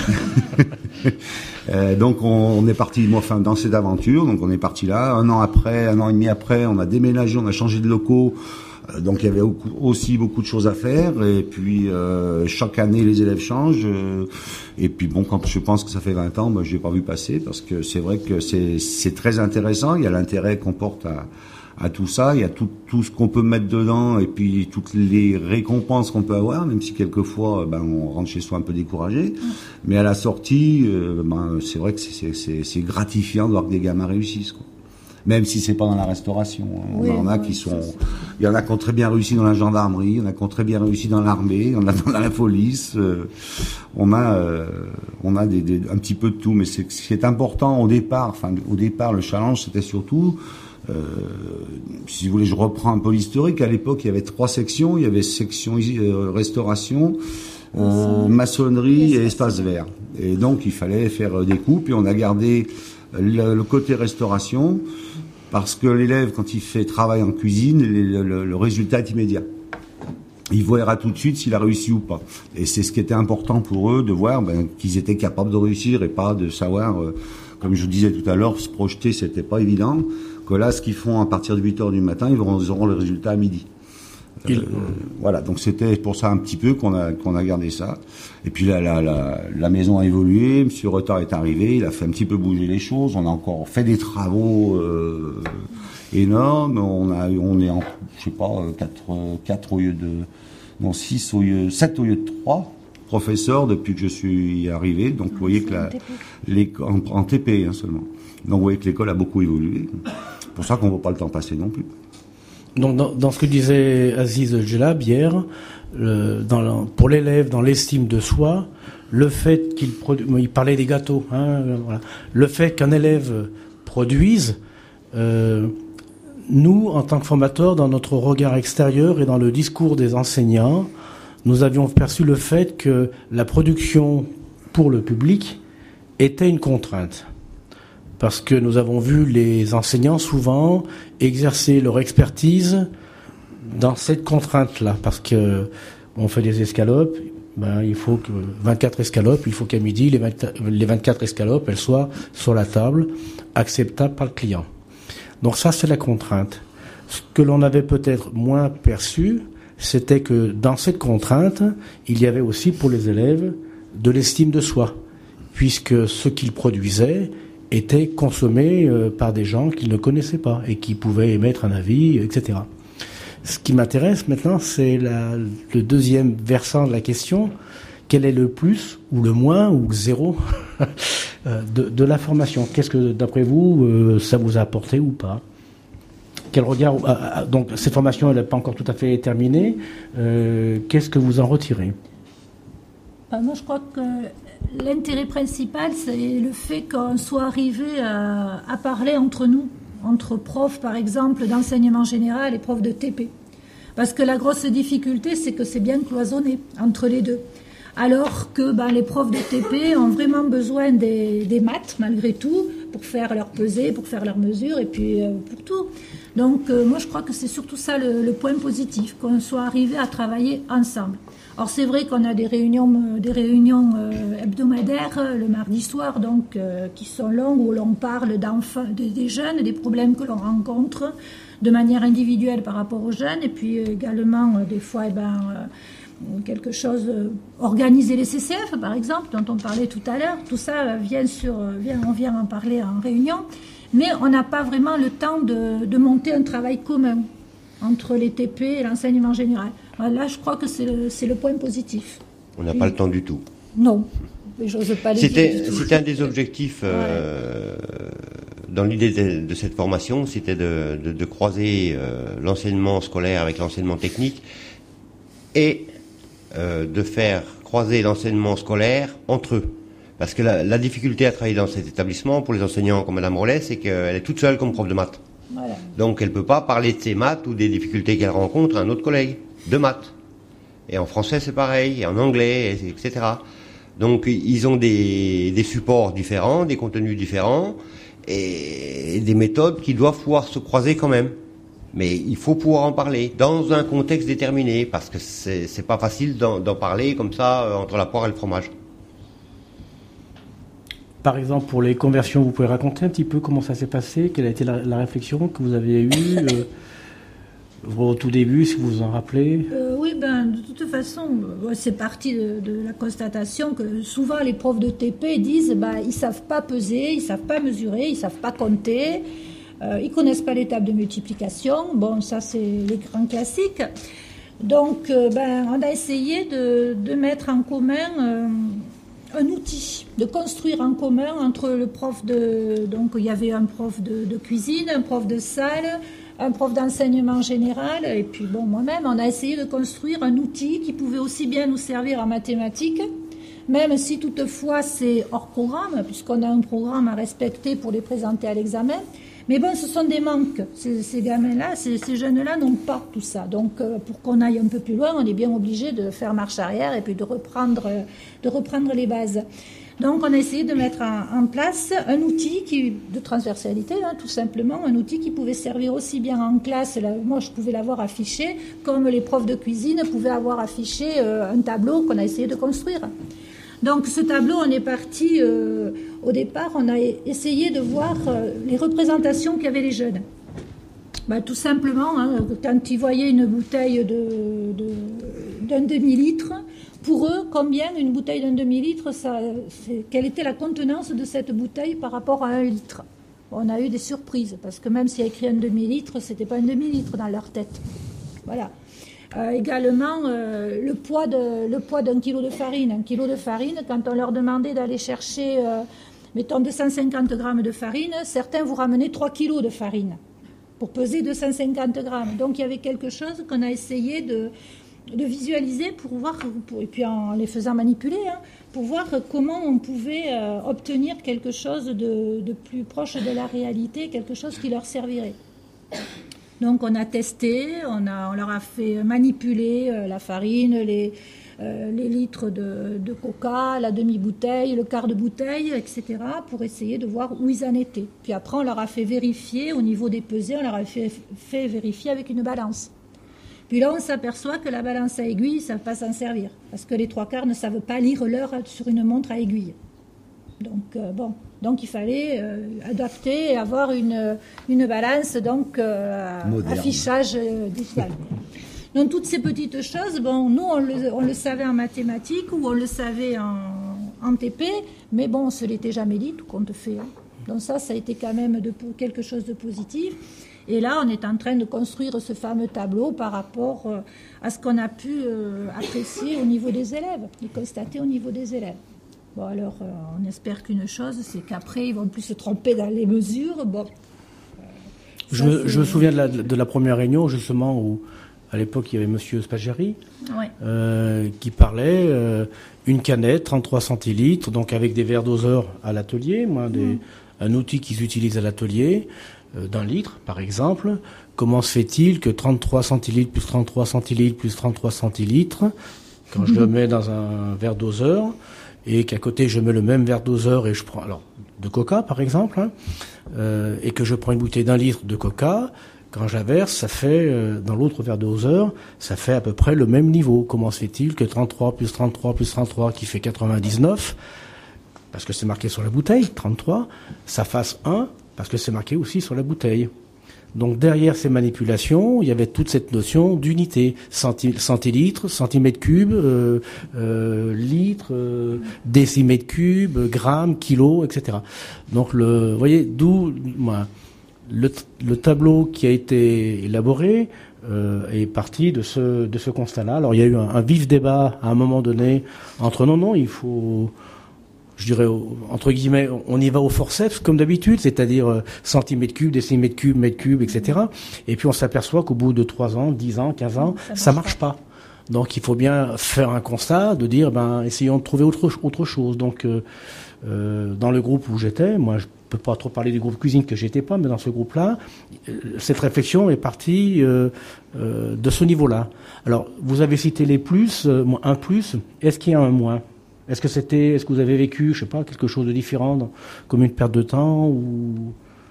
D: euh, donc on, on est parti, moi, enfin, dans cette aventure. Donc on est parti là. Un an après, un an et demi après, on a déménagé, on a changé de locaux. Euh, donc il y avait aussi beaucoup de choses à faire. Et puis euh, chaque année, les élèves changent. Euh, et puis bon, quand je pense que ça fait vingt ans, moi, je l'ai pas vu passer parce que c'est vrai que c'est c'est très intéressant. Il y a l'intérêt qu'on porte à à tout ça, il y a tout, tout ce qu'on peut mettre dedans et puis toutes les récompenses qu'on peut avoir, même si quelquefois ben, on rentre chez soi un peu découragé. Mais à la sortie, euh, ben, c'est vrai que c'est, c'est, c'est gratifiant de voir que des gamins réussissent, quoi. Même si c'est pas dans la restauration. Oui, on en a oui, qui sont, il y en a qui ont très bien réussi dans la gendarmerie, il y en a qui ont très bien réussi dans l'armée, il y en a dans la police. Euh, on a, euh, on a des, des, un petit peu de tout, mais c'est, c'est important au départ. Enfin, au départ, le challenge, c'était surtout Euh, si vous voulez, je reprends un peu l'historique. À l'époque, il y avait trois sections. Il y avait section euh, restauration, euh, maçonnerie et espace vert. Et donc, il fallait faire des coupes. Et on a gardé le, le côté restauration parce que l'élève, quand il fait travail en cuisine, le, le, le résultat est immédiat. Il verra tout de suite s'il a réussi ou pas. Et c'est ce qui était important pour eux, de voir ben, qu'ils étaient capables de réussir et pas de savoir, euh, comme je vous disais tout à l'heure, se projeter, c'était pas évident. Que là, ce qu'ils font à partir de huit heures du matin, ils auront, ils auront le résultat à midi. Euh, Il... Voilà, donc c'était pour ça un petit peu qu'on a qu'on a gardé ça. Et puis là, la, la, la maison a évolué. Monsieur Retard est arrivé, il a fait un petit peu bouger les choses. On a encore fait des travaux euh, énormes. On a, on est en, je sais pas, quatre, quatre au lieu de, non six au lieu, sept au lieu de trois professeurs depuis que je suis arrivé. Donc vous voyez que la, les, en, en T P hein, seulement. Donc vous voyez que l'école a beaucoup évolué. C'est pour ça qu'on ne voit pas le temps passer non plus.
B: Donc dans, dans ce que disait Aziz Djelab hier, le, dans la, pour l'élève, dans l'estime de soi, le fait qu'il produise, il parlait des gâteaux, hein, voilà. Le fait qu'un élève produise, euh, nous, en tant que formateurs, dans notre regard extérieur et dans le discours des enseignants, nous avions perçu le fait que la production pour le public était une contrainte. Parce que nous avons vu les enseignants souvent exercer leur expertise dans cette contrainte-là. Parce que on fait des escalopes, ben, il faut que vingt-quatre escalopes, il faut qu'à midi, les, vingt, les vingt-quatre escalopes, elles soient sur la table, acceptables par le client. Donc ça, c'est la contrainte. Ce que l'on avait peut-être moins perçu, c'était que dans cette contrainte, il y avait aussi pour les élèves de l'estime de soi. Puisque ce qu'ils produisaient était consommé euh, par des gens qu'ils ne connaissaient pas et qui pouvaient émettre un avis, et cetera. Ce qui m'intéresse maintenant, c'est la, le deuxième versant de la question. Quel est le plus ou le moins ou le zéro de, de la formation? Qu'est-ce que, d'après vous, euh, ça vous a apporté ou pas? Quel regard? Ah, donc cette formation, elle n'est pas encore tout à fait terminée. Euh, qu'est-ce que vous en retirez?
C: Ben, moi, je crois que l'intérêt principal, c'est le fait qu'on soit arrivé à, à parler entre nous, entre profs, par exemple, d'enseignement général et profs de T P. Parce que la grosse difficulté, c'est que c'est bien cloisonné entre les deux. Alors que ben, les profs de T P ont vraiment besoin des, des maths, malgré tout, pour faire leur pesée, pour faire leurs mesures, et puis euh, pour tout. Donc, euh, moi, je crois que c'est surtout ça le, le point positif, qu'on soit arrivé à travailler ensemble. Alors c'est vrai qu'on a des réunions, des réunions euh, hebdomadaires euh, le mardi soir, donc euh, qui sont longues, où l'on parle d'enfants, des, des jeunes, des problèmes que l'on rencontre de manière individuelle par rapport aux jeunes, et puis euh, également euh, des fois, eh ben, euh, quelque chose, euh, organiser les C C F par exemple, dont on parlait tout à l'heure. Tout ça euh, vient sur, euh, vient, on vient en parler en réunion, mais on n'a pas vraiment le temps de, de monter un travail commun entre les T P et l'enseignement général. Là, je crois que c'est le, c'est le point positif.
A: On n'a pas le temps du tout.
C: Non, j'ose pas le
A: c'était,
C: dire du tout.
A: C'était un des objectifs euh, ouais. dans l'idée de, de cette formation, c'était de, de, de croiser euh, l'enseignement scolaire avec l'enseignement technique et euh, de faire croiser l'enseignement scolaire entre eux. Parce que la, la difficulté à travailler dans cet établissement, pour les enseignants comme Madame Rollet, c'est qu'elle est toute seule comme prof de maths.
C: Voilà.
A: Donc elle peut pas parler de ses maths ou des difficultés qu'elle rencontre à un autre collègue de maths. Et en français c'est pareil, et en anglais, et cetera. Donc ils ont des, des supports différents, des contenus différents, et des méthodes qui doivent pouvoir se croiser quand même. Mais il faut pouvoir en parler dans un contexte déterminé, parce que c'est, c'est pas facile d'en, d'en parler comme ça euh, entre la poire et le fromage.
B: Par exemple, pour les conversions, vous pouvez raconter un petit peu comment ça s'est passé, quelle a été la, la réflexion que vous avez eue euh, au tout début, si vous vous en rappelez.
C: Euh, oui, ben, de toute façon, euh, c'est parti de, de la constatation que souvent les profs de T P disent bah, ils ne savent pas peser, ils ne savent pas mesurer, ils ne savent pas compter, euh, ils ne connaissent pas les tables de multiplication. Bon, ça, c'est les grands classiques. Donc, euh, ben, on a essayé de, de mettre en commun euh, un outil, de construire en commun entre le prof de... Donc, il y avait un prof de, de cuisine, un prof de salle, un prof d'enseignement général, et puis bon, moi-même, on a essayé de construire un outil qui pouvait aussi bien nous servir en mathématiques, même si toutefois c'est hors programme, puisqu'on a un programme à respecter pour les présenter à l'examen. Mais bon, ce sont des manques. Ces, ces gamins-là, ces, ces jeunes-là n'ont pas tout ça. Donc, euh, pour qu'on aille un peu plus loin, on est bien obligé de faire marche arrière et puis de reprendre, de reprendre les bases. Donc, on a essayé de mettre en, en place un outil qui, de transversalité, hein, tout simplement, un outil qui pouvait servir aussi bien en classe, là, moi je pouvais l'avoir affiché, comme les profs de cuisine pouvaient avoir affiché euh, un tableau qu'on a essayé de construire. Donc ce tableau, on est parti, euh, au départ, on a essayé de voir euh, les représentations qu'avaient les jeunes. Ben, tout simplement, hein, quand ils voyaient une bouteille de, de, d'un demi-litre, pour eux, combien une bouteille d'un demi-litre, ça, c'est, quelle était la contenance de cette bouteille par rapport à un litre. On a eu des surprises, parce que même s'il y a écrit un demi-litre, c'était pas un demi-litre dans leur tête. Voilà. Euh, également, euh, le poids de, le poids d'un kilo de farine. Un kilo de farine, quand on leur demandait d'aller chercher, euh, mettons, deux cent cinquante grammes de farine, certains vous ramenaient trois kilos de farine pour peser deux cent cinquante grammes. Donc, il y avait quelque chose qu'on a essayé de, de visualiser pour voir, pour, et puis en les faisant manipuler, hein, pour voir comment on pouvait euh, obtenir quelque chose de, de plus proche de la réalité, quelque chose qui leur servirait. Donc on a testé, on, a, on leur a fait manipuler euh, la farine, les, euh, les litres de, de coca, la demi-bouteille, le quart de bouteille, et cetera, pour essayer de voir où ils en étaient. Puis après, on leur a fait vérifier au niveau des pesées, on leur a fait, fait vérifier avec une balance. Puis là, on s'aperçoit que la balance à aiguille, ils ne savent pas s'en servir, parce que les trois quarts ne savent pas lire l'heure sur une montre à aiguille. Donc, euh, bon, donc il fallait euh, adapter et avoir une, une balance, donc euh, affichage euh, digital. Donc toutes ces petites choses, bon, nous on le, on le savait en mathématiques ou on le savait en, en T P, mais bon, on ne se l'était jamais dit, tout compte fait. Hein. Donc ça, ça a été quand même de, quelque chose de positif. Et là, on est en train de construire ce fameux tableau par rapport euh, à ce qu'on a pu euh, apprécier au niveau des élèves, et constater au niveau des élèves. Bon, alors, euh, on espère qu'une chose, c'est qu'après, ils vont plus se tromper dans les mesures. Bon. Euh,
B: je, me, je me souviens de la, de la première réunion, justement, où, à l'époque, il y avait Monsieur Spageri,
C: ouais.
B: euh, qui parlait euh, une canette, trente-trois centilitres, donc avec des verres doseurs à l'atelier, moi, des, mmh. un outil qu'ils utilisent à l'atelier, euh, d'un litre, par exemple. Comment se fait-il que trente-trois centilitres plus trente-trois centilitres plus trente-trois centilitres, quand mmh. je le mets dans un verre doseur, et qu'à côté je mets le même verre doseur et je prends alors de coca par exemple, hein, euh, et que je prends une bouteille d'un litre de coca, quand j'inverse, ça fait euh, dans l'autre verre doseur, ça fait à peu près le même niveau. Comment se fait-il que trente-trois plus trente-trois plus trente-trois qui fait quatre-vingt-dix-neuf, parce que c'est marqué sur la bouteille, trente-trois, ça fasse un, parce que c'est marqué aussi sur la bouteille. Donc derrière ces manipulations, il y avait toute cette notion d'unité, Centi- centilitres, centimètres cubes, euh, euh, litres, euh, décimètres cubes, grammes, kilos, et cetera. Donc le, vous voyez, d'où moi, le, le tableau qui a été élaboré euh, est parti de ce de ce constat-là. Alors il y a eu un, un vif débat à un moment donné entre non non, il faut je dirais, entre guillemets, on y va au forceps, comme d'habitude, c'est-à-dire euh, centimètres cubes, décimètres cubes, mètres cubes, et cetera. Et puis on s'aperçoit qu'au bout de trois ans, dix ans, quinze ans, ça marche, ça marche pas. pas. Donc il faut bien faire un constat, de dire, ben, essayons de trouver autre, autre chose. Donc euh, euh, dans le groupe où j'étais, moi je peux pas trop parler du groupe cuisine que j'étais pas, mais dans ce groupe-là, euh, cette réflexion est partie euh, euh, de ce niveau-là. Alors vous avez cité les plus, euh, un plus, est-ce qu'il y a un moins ? Est-ce que c'était, est-ce que vous avez vécu, je sais pas, quelque chose de différent, dans, comme une perte de temps ou,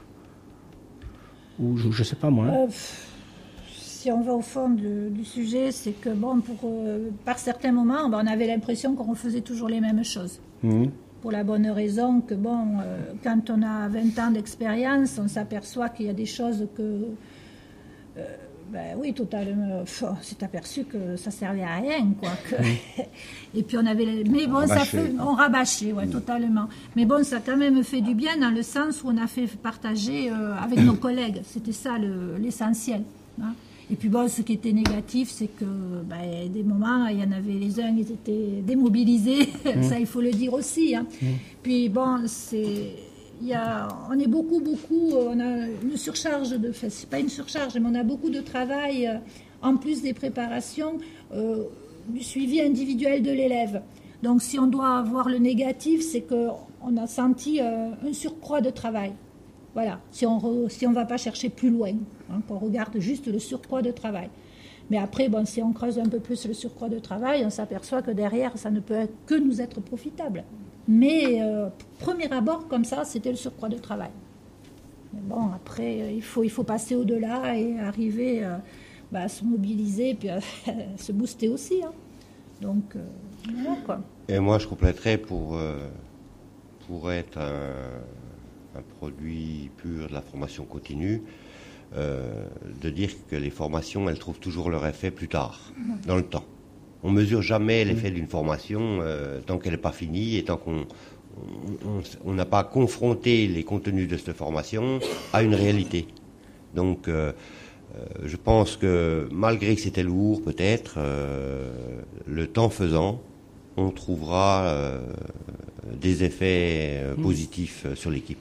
B: ou je, je sais pas moi.
C: Euh, si on va au fond du, du sujet, c'est que bon, pour euh, par certains moments, ben, on avait l'impression qu'on faisait toujours les mêmes choses. Mmh. Pour la bonne raison que bon, euh, quand on a vingt ans d'expérience, on s'aperçoit qu'il y a des choses que euh, ben oui, totalement. On s'est aperçu que ça servait à rien, quoi. Que et puis on avait, mais bon, ça fait, on rabâchait, ouais, totalement. Mais bon, ça a quand même fait du bien dans le sens où on a fait partager euh, avec nos collègues. C'était ça le, l'essentiel. Hein. Et puis bon, ce qui était négatif, c'est que ben, des moments, il y en avait les uns, ils étaient démobilisés. Mmh. Ça, il faut le dire aussi. Hein. Mmh. Puis bon, c'est Il y a, on est beaucoup, beaucoup, on a une surcharge de, enfin, c'est pas une surcharge, mais on a beaucoup de travail, euh, en plus des préparations, euh, du suivi individuel de l'élève. Donc, si on doit avoir le négatif, c'est qu'on a senti euh, un surcroît de travail. Voilà, si on re, si on va pas chercher plus loin, hein, qu'on regarde juste le surcroît de travail. Mais après, bon, si on creuse un peu plus le surcroît de travail, on s'aperçoit que derrière, ça ne peut que nous être profitable. Mais euh, premier abord, comme ça, c'était le surcroît de travail. Mais bon, après, euh, il faut, il faut passer au-delà et arriver euh, bah, à se mobiliser, puis à, à se booster aussi. Hein. Donc, euh, voilà, quoi.
A: Et moi, je compléterais pour, euh, pour être un, un produit pur de la formation continue, euh, de dire que les formations, elles trouvent toujours leur effet plus tard, dans le temps. On ne mesure jamais l'effet d'une formation euh, tant qu'elle n'est pas finie et tant qu'on on n'a pas confronté les contenus de cette formation à une réalité. Donc, euh, euh, je pense que malgré que c'était lourd, peut-être, euh, le temps faisant, on trouvera euh, des effets euh, positifs euh, sur l'équipe.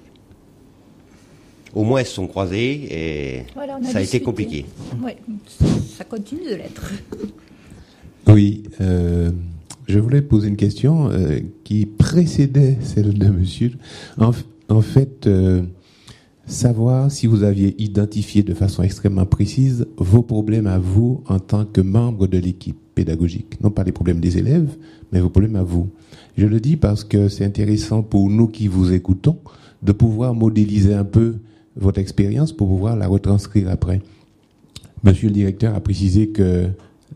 A: Au moins, elles se sont croisées et voilà, a ça a été compliqué.
C: Oui, ça continue de l'être.
H: Oui, euh, je voulais poser une question euh, qui précédait celle de monsieur. En, en fait, euh, savoir si vous aviez identifié de façon extrêmement précise vos problèmes à vous en tant que membre de l'équipe pédagogique. Non pas les problèmes des élèves, mais vos problèmes à vous. Je le dis parce que c'est intéressant pour nous qui vous écoutons de pouvoir modéliser un peu votre expérience pour pouvoir la retranscrire après. Monsieur le directeur a précisé que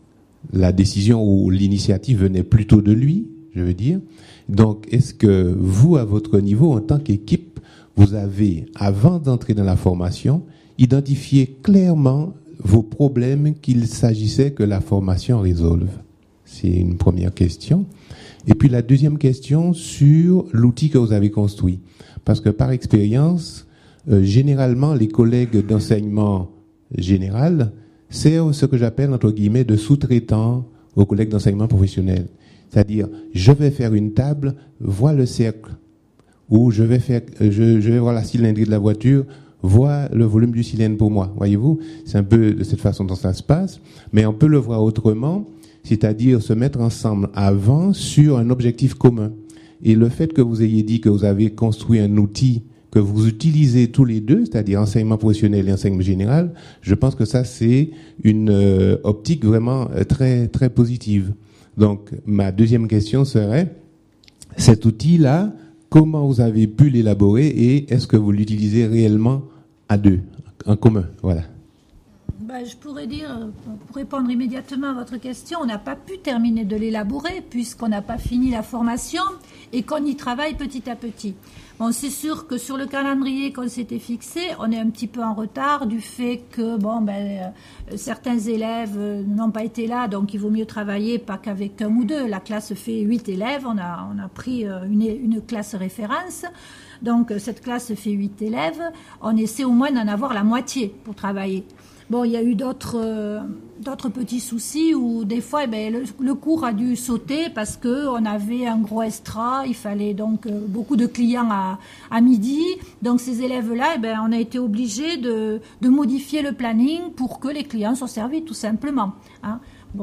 H: la décision ou l'initiative venait plutôt de lui, je veux dire. Donc, est-ce que vous, à votre niveau, en tant qu'équipe, vous avez, avant d'entrer dans la formation, identifié clairement vos problèmes qu'il s'agissait que la formation résolve? C'est une première question. Et puis la deuxième question sur l'outil que vous avez construit. Parce que par expérience, euh, généralement, les collègues d'enseignement général c'est ce que j'appelle, entre guillemets, de sous-traitant aux collègues d'enseignement professionnel. C'est-à-dire, je vais faire une table, vois le cercle, ou je vais faire, je, je vais voir la cylindrée de la voiture, vois le volume du cylindre pour moi. Voyez-vous, c'est un peu de cette façon dont ça se passe, mais on peut le voir autrement, c'est-à-dire se mettre ensemble avant sur un objectif commun. Et le fait que vous ayez dit que vous avez construit un outil que vous utilisez tous les deux, c'est-à-dire enseignement professionnel et enseignement général, je pense que ça, c'est une euh, optique vraiment euh, très, très positive. Donc, ma deuxième question serait, cet outil-là, comment vous avez pu l'élaborer et est-ce que vous l'utilisez réellement à deux, en commun? Voilà.
C: Ben, je pourrais dire, pour répondre immédiatement à votre question, on n'a pas pu terminer de l'élaborer puisqu'on n'a pas fini la formation et qu'on y travaille petit à petit. Bon, c'est sûr que sur le calendrier qu'on s'était fixé, on est un petit peu en retard du fait que bon, ben, euh, certains élèves euh, n'ont pas été là, donc il vaut mieux travailler pas qu'avec un ou deux. La classe fait huit élèves, on a, on a pris euh, une, une classe référence. Donc cette classe fait huit élèves, on essaie au moins d'en avoir la moitié pour travailler. Bon, il y a eu d'autres euh, d'autres petits soucis où des fois, eh ben, le, le cours a dû sauter parce que on avait un gros extra. Il fallait donc euh, beaucoup de clients à, à midi. Donc ces élèves-là, eh ben, on a été obligé de, de modifier le planning pour que les clients soient servis, tout simplement. Hein. Bon.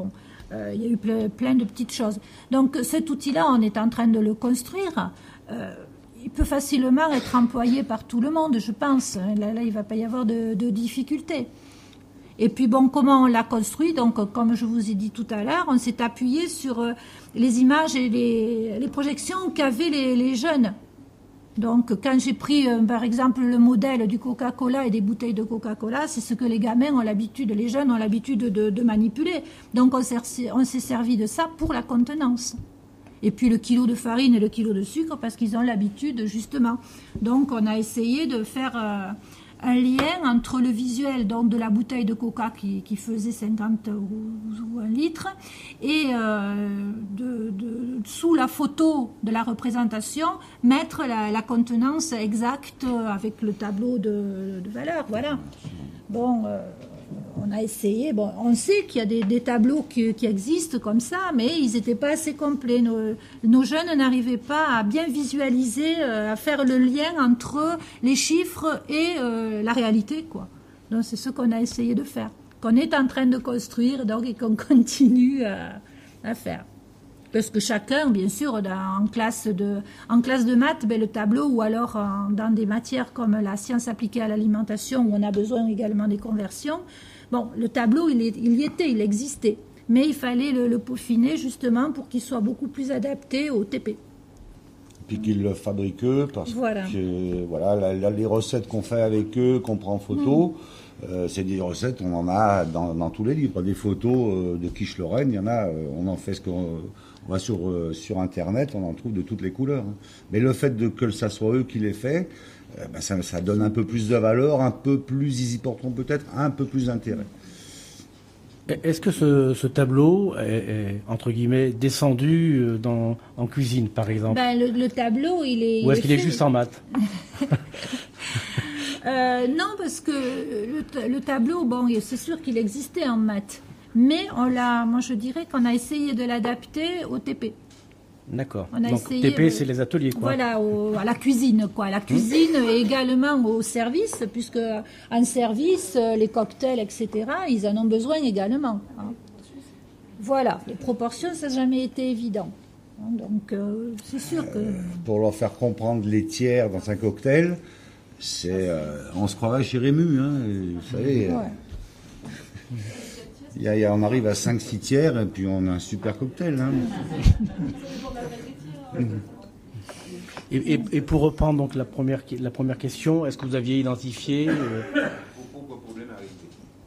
C: Euh, il y a eu ple, plein de petites choses. Donc cet outil-là, on est en train de le construire. Euh, il peut facilement être employé par tout le monde, je pense. Là, là il ne va pas y avoir de, de difficultés. Et puis bon, comment on l'a construit? Donc, comme je vous ai dit tout à l'heure, on s'est appuyé sur euh, les images et les, les projections qu'avaient les, les jeunes. Donc, quand j'ai pris, euh, par exemple, le modèle du Coca-Cola et des bouteilles de Coca-Cola, c'est ce que les gamins ont l'habitude, les jeunes ont l'habitude de, de manipuler. Donc, on s'est, on s'est servi de ça pour la contenance. Et puis le kilo de farine et le kilo de sucre, parce qu'ils ont l'habitude, justement. Donc, on a essayé de faire euh, un lien entre le visuel donc, de la bouteille de Coca qui, qui faisait cinquante ou, ou un litre, et euh, de, de, sous la photo de la représentation, mettre la, la contenance exacte avec le tableau de, de valeur. Voilà. Bon... Euh, on a essayé, bon, on sait qu'il y a des, des tableaux qui, qui existent comme ça, mais ils n'étaient pas assez complets. Nos, nos jeunes n'arrivaient pas à bien visualiser, euh, à faire le lien entre les chiffres et euh, la réalité, quoi. Donc c'est ce qu'on a essayé de faire, qu'on est en train de construire, donc, et qu'on continue à, à faire. Parce que chacun, bien sûr, dans, en, classe de, en classe de maths, ben, le tableau, ou alors en, dans des matières comme la science appliquée à l'alimentation, où on a besoin également des conversions, bon, le tableau, il, est, il y était, il existait. Mais il fallait le, le peaufiner, justement, pour qu'il soit beaucoup plus adapté au T P.
D: Puis qu'ils le fabriquent eux, parce
C: voilà.
D: que voilà, la, la, les recettes qu'on fait avec eux, qu'on prend en photo, mmh. euh, c'est des recettes, on en a dans, dans tous les livres. Des photos euh, de quiche Lorraine, il y en a, euh, on en fait ce qu'on... On va sur, euh, sur Internet, on en trouve de toutes les couleurs. Hein. Mais le fait de, que ça soit eux qui les fait, euh, ben ça, ça donne un peu plus de valeur, un peu plus, ils y porteront peut-être un peu plus d'intérêt.
B: Est-ce que ce, ce tableau est, est, entre guillemets, descendu dans, en cuisine, par exemple?
C: Ben, le, le tableau, il est...
B: Ou est-ce
C: il
B: qu'il
C: est
B: est juste en maths?
C: euh, Non, parce que le, le tableau, bon, c'est sûr qu'il existait en maths. Mais on l'a, moi je dirais qu'on a essayé de l'adapter au T P.
B: D'accord. Donc T P, de, c'est les ateliers, quoi.
C: Voilà, au, à la cuisine, quoi. À la cuisine mmh. et également au service, puisque en service, les cocktails, et cetera, ils en ont besoin également. Hein. Voilà, les proportions, ça n'a jamais été évident. Donc euh, c'est sûr que... Euh,
D: pour leur faire comprendre les tiers dans un cocktail, c'est, euh, on se croirait chez Rému, hein, vous savez. Ouais. Euh, Il y a, il y a, on arrive à cinq six tiers et puis on a un super cocktail. Hein.
B: et, et, et pour reprendre donc la première, la première question, est-ce que vous aviez identifié euh...
H: Pourquoi le problème est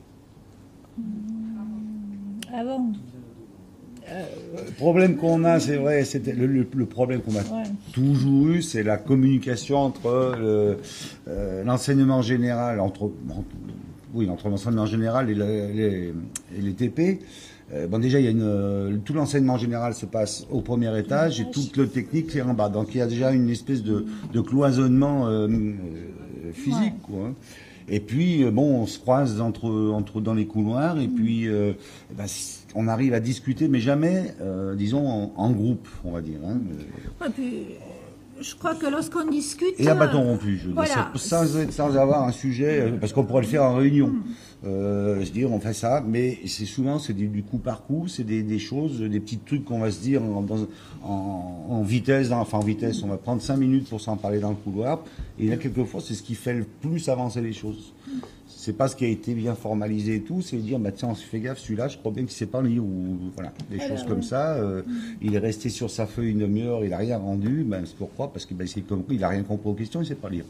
H: arrivé
C: Ah bon
D: euh... Le problème qu'on a, c'est vrai, c'était le, le, le problème qu'on a ouais. toujours eu, c'est la communication entre le, euh, l'enseignement général, entre oui, entre l'enseignement général et, le, les, et les T P. Euh, bon, déjà, il y a une, euh, tout l'enseignement général se passe au premier étage et toute le technique c'est en bas. Donc, il y a déjà une espèce de, de cloisonnement euh, euh, physique, ouais. quoi. Hein. Et puis, euh, bon, on se croise entre, entre dans les couloirs et mmh. puis, euh, ben, on arrive à discuter, mais jamais, euh, disons, en, en groupe, on va dire. Hein.
C: Ouais, puis... Je crois que lorsqu'on discute...
D: Et à bâton rompu, je veux
C: voilà.
D: dire, sans, sans avoir un sujet, parce qu'on pourrait le faire en réunion. Mmh. Euh, se dire, on fait ça, mais c'est souvent, c'est du, du coup par coup, c'est des, des choses, des petits trucs qu'on va se dire en, dans, en, en vitesse, dans, enfin en vitesse, on va prendre cinq minutes pour s'en parler dans le couloir, et là, quelquefois, c'est ce qui fait le plus avancer les choses. Mmh. C'est pas ce qui a été bien formalisé et tout, c'est de dire, bah tiens, on se fait gaffe, celui-là, je crois bien qu'il sait pas lire, ou voilà, des voilà, choses ouais. comme ça. Euh, mmh. Il est resté sur sa feuille une demi-heure, il a rien rendu, ben c'est pourquoi, parce que ben, c'est compris, il a rien compris aux questions, il sait pas lire.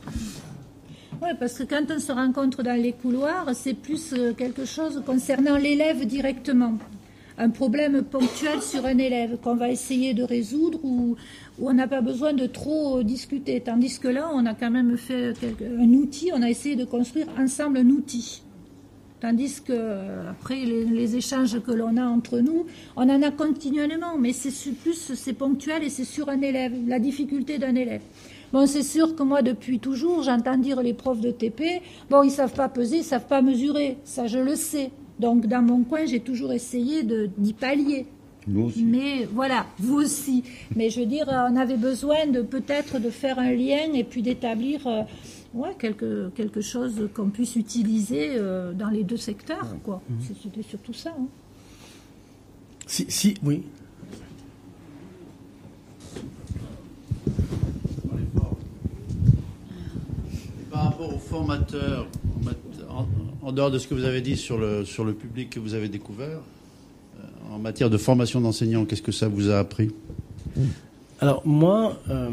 C: Oui, parce que quand on se rencontre dans les couloirs, c'est plus quelque chose concernant l'élève directement. Un problème ponctuel sur un élève qu'on va essayer de résoudre ou où on n'a pas besoin de trop discuter. Tandis que là, on a quand même fait un outil, on a essayé de construire ensemble un outil. Tandis que après les, les échanges que l'on a entre nous, on en a continuellement, mais c'est plus c'est ponctuel et c'est sur un élève, la difficulté d'un élève. Bon, c'est sûr que moi, depuis toujours, j'entends dire les profs de T P, bon, ils savent pas peser, ils savent pas mesurer. Ça, je le sais. Donc, dans mon coin, j'ai toujours essayé de, d'y pallier.
D: Nous aussi.
C: Mais voilà, vous aussi. Mais je veux dire, on avait besoin de peut-être de faire un lien et puis d'établir euh, ouais, quelque, quelque chose qu'on puisse utiliser euh, dans les deux secteurs, quoi. Mmh. C'était surtout ça. Hein.
B: Si, si, oui.
I: Par rapport aux formateurs, en, en dehors de ce que vous avez dit sur le, sur le public que vous avez découvert, euh, en matière de formation d'enseignants, qu'est-ce que ça vous a appris ?
B: Alors moi, euh,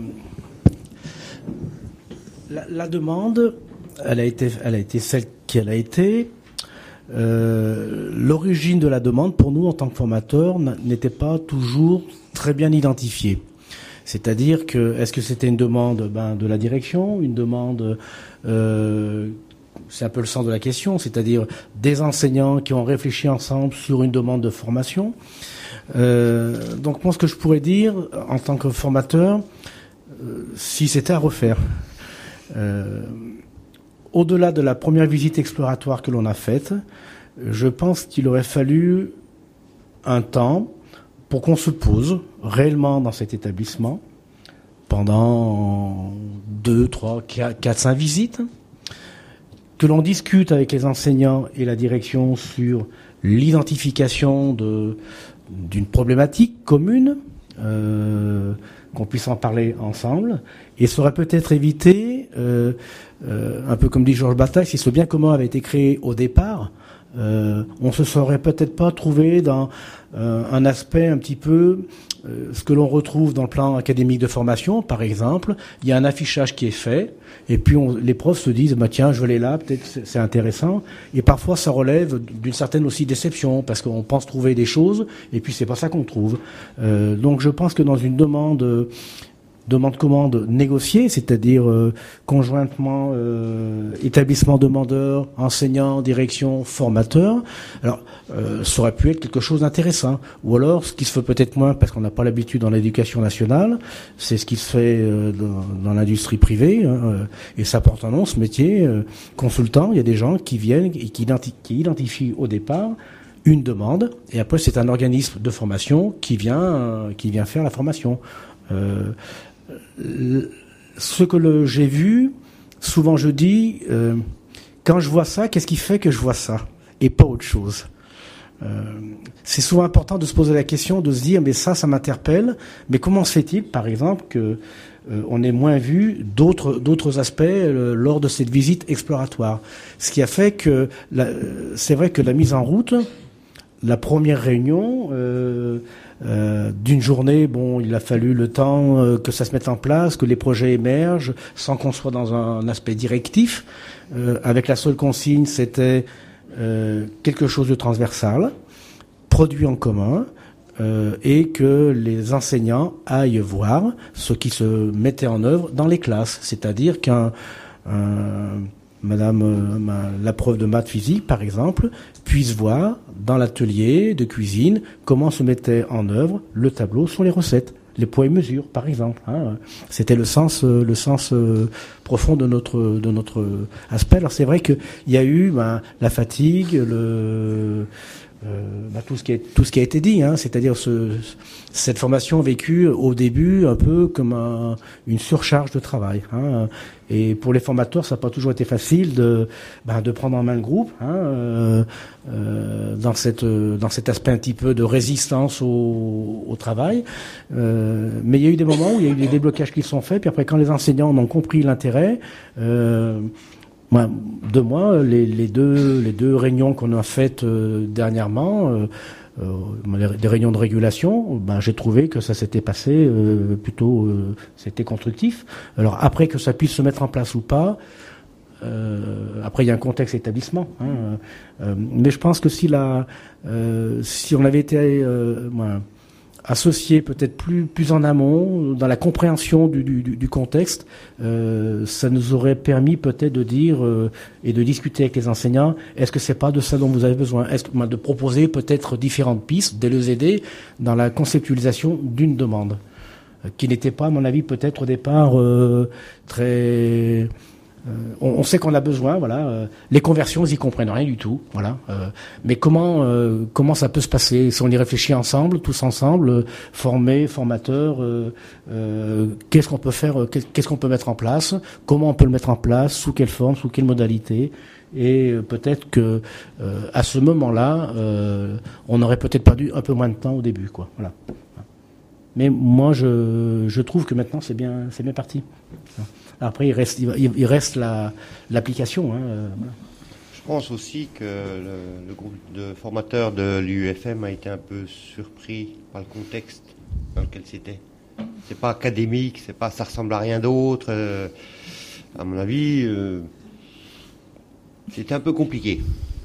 B: la, la demande, elle a été, elle a été celle qu'elle a été. Euh, l'origine de la demande, pour nous en tant que formateurs, n'était pas toujours très bien identifiée. C'est-à-dire que, est-ce que c'était une demande ben, de la direction, une demande, euh, c'est un peu le sens de la question, c'est-à-dire des enseignants qui ont réfléchi ensemble sur une demande de formation. Euh, donc moi, ce que je pourrais dire en tant que formateur, euh, si c'était à refaire, euh, au-delà de la première visite exploratoire que l'on a faite, je pense qu'il aurait fallu un temps pour qu'on se pose réellement dans cet établissement pendant deux, trois, quatre, cinq visites, que l'on discute avec les enseignants et la direction sur l'identification de, d'une problématique commune, euh, qu'on puisse en parler ensemble, et ça aurait peut-être évité, euh, euh, un peu comme dit Georges Bataille, si ce bien commun avait été créé au départ, euh, on se serait peut-être pas trouvé dans euh, un aspect un petit peu euh, ce que l'on retrouve dans le plan académique de formation, par exemple. Il y a un affichage qui est fait, et puis on, les profs se disent bah tiens, je vais aller là, peut-être c'est, c'est intéressant. Et parfois ça relève d'une certaine aussi déception, parce qu'on pense trouver des choses, et puis c'est pas ça qu'on trouve. Euh, donc je pense que dans une demande euh, demande commande négociée, c'est-à-dire euh, conjointement euh, établissement demandeur, enseignant, direction, formateur. Alors, euh, ça aurait pu être quelque chose d'intéressant. Ou alors, ce qui se fait peut-être moins, parce qu'on n'a pas l'habitude dans l'éducation nationale, c'est ce qui se fait euh, dans, dans l'industrie privée, hein, euh, et ça porte un nom, ce métier. Euh, consultant, il y a des gens qui viennent et qui, identi- qui identifient au départ une demande, et après c'est un organisme de formation qui vient, euh, qui vient faire la formation. Euh, Ce que le, j'ai vu, souvent je dis, euh, quand je vois ça, qu'est-ce qui fait que je vois ça et pas autre chose. euh, C'est souvent important de se poser la question, de se dire, mais ça, ça m'interpelle, mais comment se fait-il, par exemple, que euh, on ait moins vu d'autres d'autres aspects euh, lors de cette visite exploratoire. Ce qui a fait que, la, c'est vrai que la mise en route, la première réunion, euh, Euh, d'une journée, bon, il a fallu le temps euh, que ça se mette en place, que les projets émergent, sans qu'on soit dans un, un aspect directif. Euh, avec la seule consigne, c'était euh, quelque chose de transversal, produit en commun, euh, et que les enseignants aillent voir ce qui se mettait en œuvre dans les classes. C'est-à-dire qu'un un, Madame euh, la prof de maths physique, par exemple, puisse voir dans l'atelier de cuisine comment se mettait en œuvre le tableau sur les recettes, les poids et mesures, par exemple. Hein. C'était le sens, euh, le sens euh, profond de notre de notre aspect. Alors c'est vrai qu'il y a eu ben, la fatigue, le Euh, bah, tout ce qui est tout ce qui a été dit, hein, c'est-à-dire ce, cette formation vécue au début un peu comme un, une surcharge de travail. Hein, et pour les formateurs, ça n'a pas toujours été facile de bah, de prendre en main le groupe hein, euh, euh, dans cette dans cet aspect un petit peu de résistance au, au travail. Euh, mais il y a eu des moments où il y a eu des déblocages qui se sont faits. Puis après, quand les enseignants en ont compris l'intérêt. Euh, Moi, de moi, les, les deux les deux réunions qu'on a faites euh, dernièrement, euh, euh, des réunions de régulation, ben j'ai trouvé que ça s'était passé euh, plutôt, euh, c'était constructif. Alors après que ça puisse se mettre en place ou pas, euh, après il y a un contexte établissement. Hein, euh, mais je pense que si la euh, si on avait été euh, moi, associé peut-être plus plus en amont dans la compréhension du, du, du contexte, euh, ça nous aurait permis peut-être de dire euh, et de discuter avec les enseignants. Est-ce que c'est pas de ça dont vous avez besoin? Est-ce que de proposer peut-être différentes pistes, de les aider dans la conceptualisation d'une demande euh, qui n'était pas, à mon avis, peut-être au départ euh, très Euh, on, on sait qu'on a besoin, voilà. Euh, les conversions, ils y comprennent rien du tout, voilà. Euh, mais comment euh, comment ça peut se passer si on y réfléchit ensemble, tous ensemble, euh, formés, formateurs, euh, euh, qu'est-ce qu'on peut faire, euh, qu'est-ce qu'on peut mettre en place, comment on peut le mettre en place, sous quelle forme, sous quelle modalité, et euh, peut-être que euh, à ce moment-là, euh, on aurait peut-être perdu un peu moins de temps au début, quoi. Voilà. Mais moi, je je trouve que maintenant c'est bien c'est bien parti. Après, il reste, il reste la, l'application. Hein, euh, voilà.
A: Je pense aussi que le, le groupe de formateurs de l'U F M a été un peu surpris par le contexte dans lequel c'était. C'est pas académique, c'est pas, ça ressemble à rien d'autre. Euh, à mon avis, euh, c'était un peu compliqué.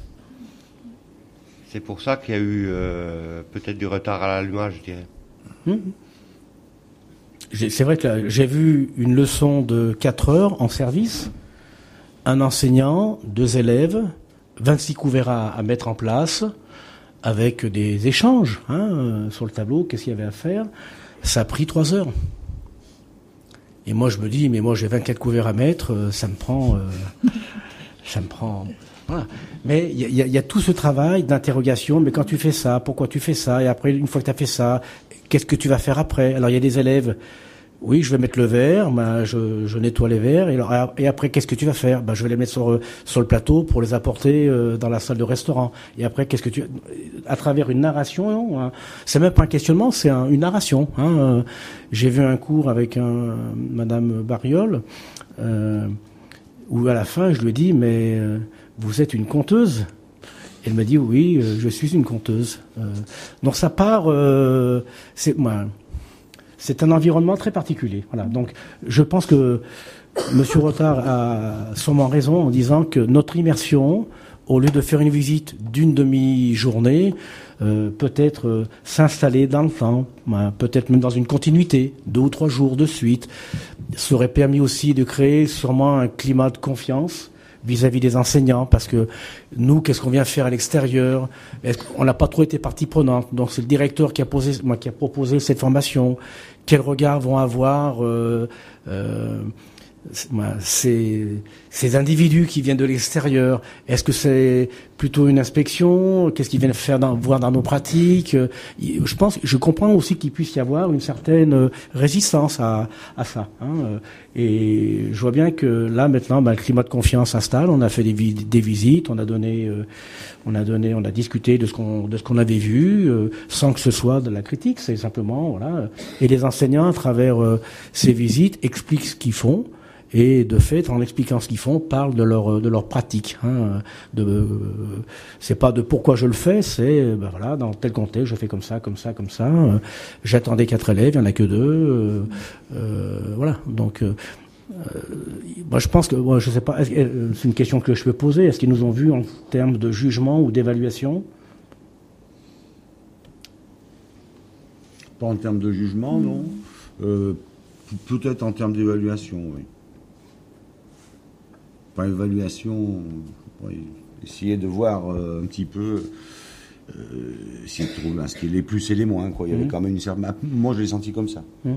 A: C'est pour ça qu'il y a eu euh, peut-être du retard à l'allumage, je dirais.
B: Mmh. C'est vrai que j'ai vu une leçon de quatre heures en service, un enseignant, deux élèves, vingt-six couverts à, à mettre en place, avec des échanges hein, sur le tableau, qu'est-ce qu'il y avait à faire. Ça a pris trois heures. Et moi je me dis, mais moi j'ai vingt-quatre couverts à mettre, ça me prend... Euh, ça me prend... Voilà. Mais il y, y, y a tout ce travail d'interrogation, mais quand tu fais ça, pourquoi tu fais ça, et après, une fois que tu as fait ça, qu'est-ce que tu vas faire après? Alors il y a des élèves, oui, je vais mettre le verre, ben, je, je nettoie les verres, et, alors, et après, qu'est-ce que tu vas faire? Ben, je vais les mettre sur, sur le plateau pour les apporter euh, dans la salle de restaurant. Et après, qu'est-ce que tu... À travers une narration, hein, c'est même pas un questionnement, c'est un, une narration. Hein. J'ai vu un cours avec un, Madame Bariol, euh, où à la fin, je lui ai dit, mais euh, vous êtes une conteuse? Elle me dit oui, euh, je suis une conteuse. Euh, donc ça part, euh, c'est moi, c'est un environnement très particulier. Voilà. Donc je pense que Monsieur Rotard a sûrement raison en disant que notre immersion, au lieu de faire une visite d'une demi-journée, euh, peut-être euh, s'installer dans le temps, hein, peut-être même dans une continuité, deux ou trois jours de suite, serait permis aussi de créer sûrement un climat de confiance vis-à-vis des enseignants, parce que nous, qu'est-ce qu'on vient faire à l'extérieur? On n'a pas trop été partie prenante. Donc c'est le directeur qui a posé, moi, qui a proposé cette formation. Quels regards vont avoir euh, euh, ces, ces individus qui viennent de l'extérieur? Est-ce que c'est plutôt une inspection? Qu'est-ce qu'ils viennent faire dans, voir dans nos pratiques? Je pense, je comprends aussi qu'il puisse y avoir une certaine résistance à, à ça. Hein. Et je vois bien que là maintenant, ben, le climat de confiance s'installe. On a fait des, des visites, on a donné, euh, on a donné, on a discuté de ce qu'on, de ce qu'on avait vu, euh, sans que ce soit de la critique. C'est simplement voilà. Et les enseignants, à travers euh, ces visites, expliquent ce qu'ils font. Et de fait, en expliquant ce qu'ils font, parlent de leur de leur pratique. Hein, de, euh, c'est pas de pourquoi je le fais, c'est ben voilà, dans tel contexte, je fais comme ça, comme ça, comme ça. Euh, j'attendais quatre élèves, il y en a que deux. Euh, euh, voilà. Donc, euh, moi, je pense que, moi, je sais pas, c'est une question que je peux poser. Est-ce qu'ils nous ont vus en termes de jugement ou d'évaluation?
D: Pas en termes de jugement, mmh. non. Euh, peut-être en termes d'évaluation, oui. Par évaluation, ouais, essayer de voir euh, un petit peu, euh, essayer de trouver ce qui est les plus et les moins, quoi. Il y avait mmh. quand même une certaine... Moi, je l'ai senti comme ça. Mmh.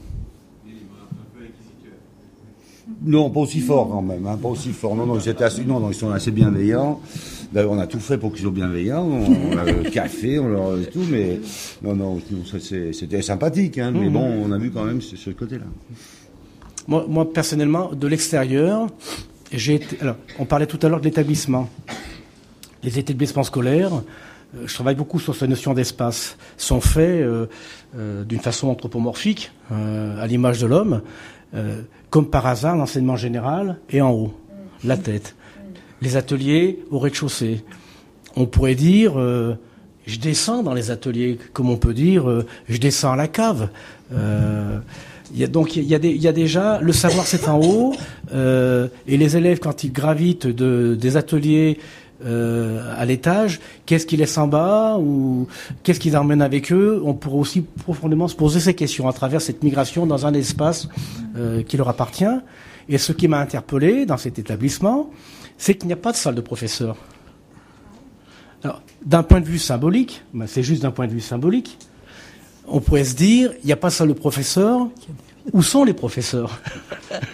D: Non, pas aussi fort quand même, hein, pas aussi fort. Non, non, ils étaient assez, non, non, ils sont assez bienveillants. D'ailleurs, on a tout fait pour qu'ils soient bienveillants. On, on a le café, on leur a tout, mais non, non, c'était sympathique, hein, mais bon, on a vu quand même ce, ce côté-là.
B: Moi, moi, personnellement, de l'extérieur, j'ai été. Alors, on parlait tout à l'heure de l'établissement. Les établissements scolaires, euh, je travaille beaucoup sur cette notion d'espace, sont faits euh, euh, d'une façon anthropomorphique, euh, à l'image de l'homme. Euh, comme par hasard, l'enseignement général est en haut, la tête. Les ateliers au rez-de-chaussée. On pourrait dire, euh, je descends dans les ateliers, comme on peut dire, euh, je descends à la cave. Euh, y a donc il y, y, y a déjà le savoir c'est en haut, euh, et les élèves quand ils gravitent de, des ateliers euh, à l'étage, qu'est-ce qu'ils laissent en bas ou qu'est-ce qu'ils emmènent avec eux? On pourrait aussi profondément se poser ces questions à travers cette migration dans un espace euh, qui leur appartient. Et ce qui m'a interpellé dans cet établissement, c'est qu'il n'y a pas de salle de professeur. Alors, d'un point de vue symbolique, ben c'est juste d'un point de vue symbolique, on pourrait se dire, il n'y a pas de salle de professeur, où sont les professeurs?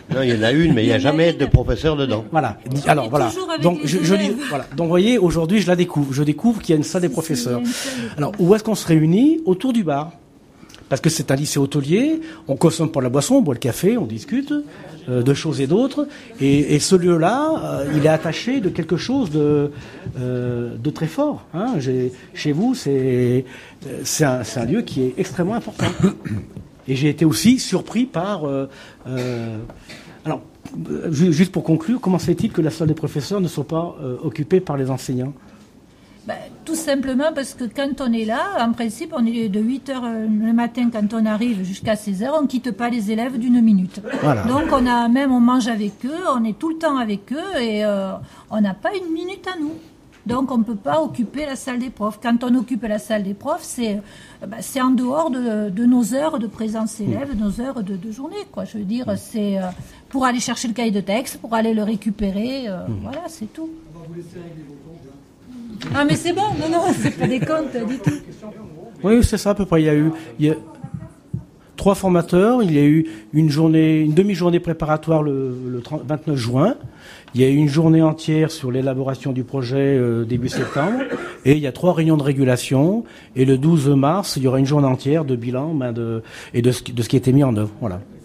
A: Non, il y en a une, mais il n'y a jamais de professeur dedans.
B: Voilà. Alors voilà. Donc je, je dis, voilà. Donc vous voyez, aujourd'hui, je la découvre. Je découvre qu'il y a une salle des professeurs. Alors où est-ce qu'on se réunit? Autour du bar. Parce que c'est un lycée hôtelier, on consomme pour la boisson, on boit le café, on discute euh, de choses et d'autres. Et, et ce lieu-là, euh, il est attaché de quelque chose de, euh, de très fort. Hein. J'ai, chez vous, c'est, c'est, un, c'est un lieu qui est extrêmement important. Et j'ai été aussi surpris par... Euh, euh, alors, juste pour conclure, comment se fait-il que la salle des professeurs ne soit pas euh, occupée par les enseignants?
C: Ben, tout simplement parce que quand on est là, en principe, on est de huit heures le matin quand on arrive jusqu'à seize heures, on ne quitte pas les élèves d'une minute. Voilà. Donc on a même, on mange avec eux, on est tout le temps avec eux et euh, on n'a pas une minute à nous. Donc on ne peut pas occuper la salle des profs. Quand on occupe la salle des profs, c'est, ben, c'est en dehors de, de nos heures de présence élève, de nos heures de, de journée, quoi. Je veux dire, c'est euh, pour aller chercher le cahier de texte, pour aller le récupérer, euh, mmh. Voilà, c'est tout. Ah mais c'est bon, non, non, c'est pas des comptes du tout.
B: Oui, c'est ça à peu près. Il y a eu il y a trois formateurs, il y a eu une journée, une demi-journée préparatoire le, le trente, vingt-neuf juin, il y a eu une journée entière sur l'élaboration du projet euh, début septembre, et il y a trois réunions de régulation, et le douze mars, il y aura une journée entière de bilan ben de, et de ce, de ce qui a été mis en œuvre. Voilà.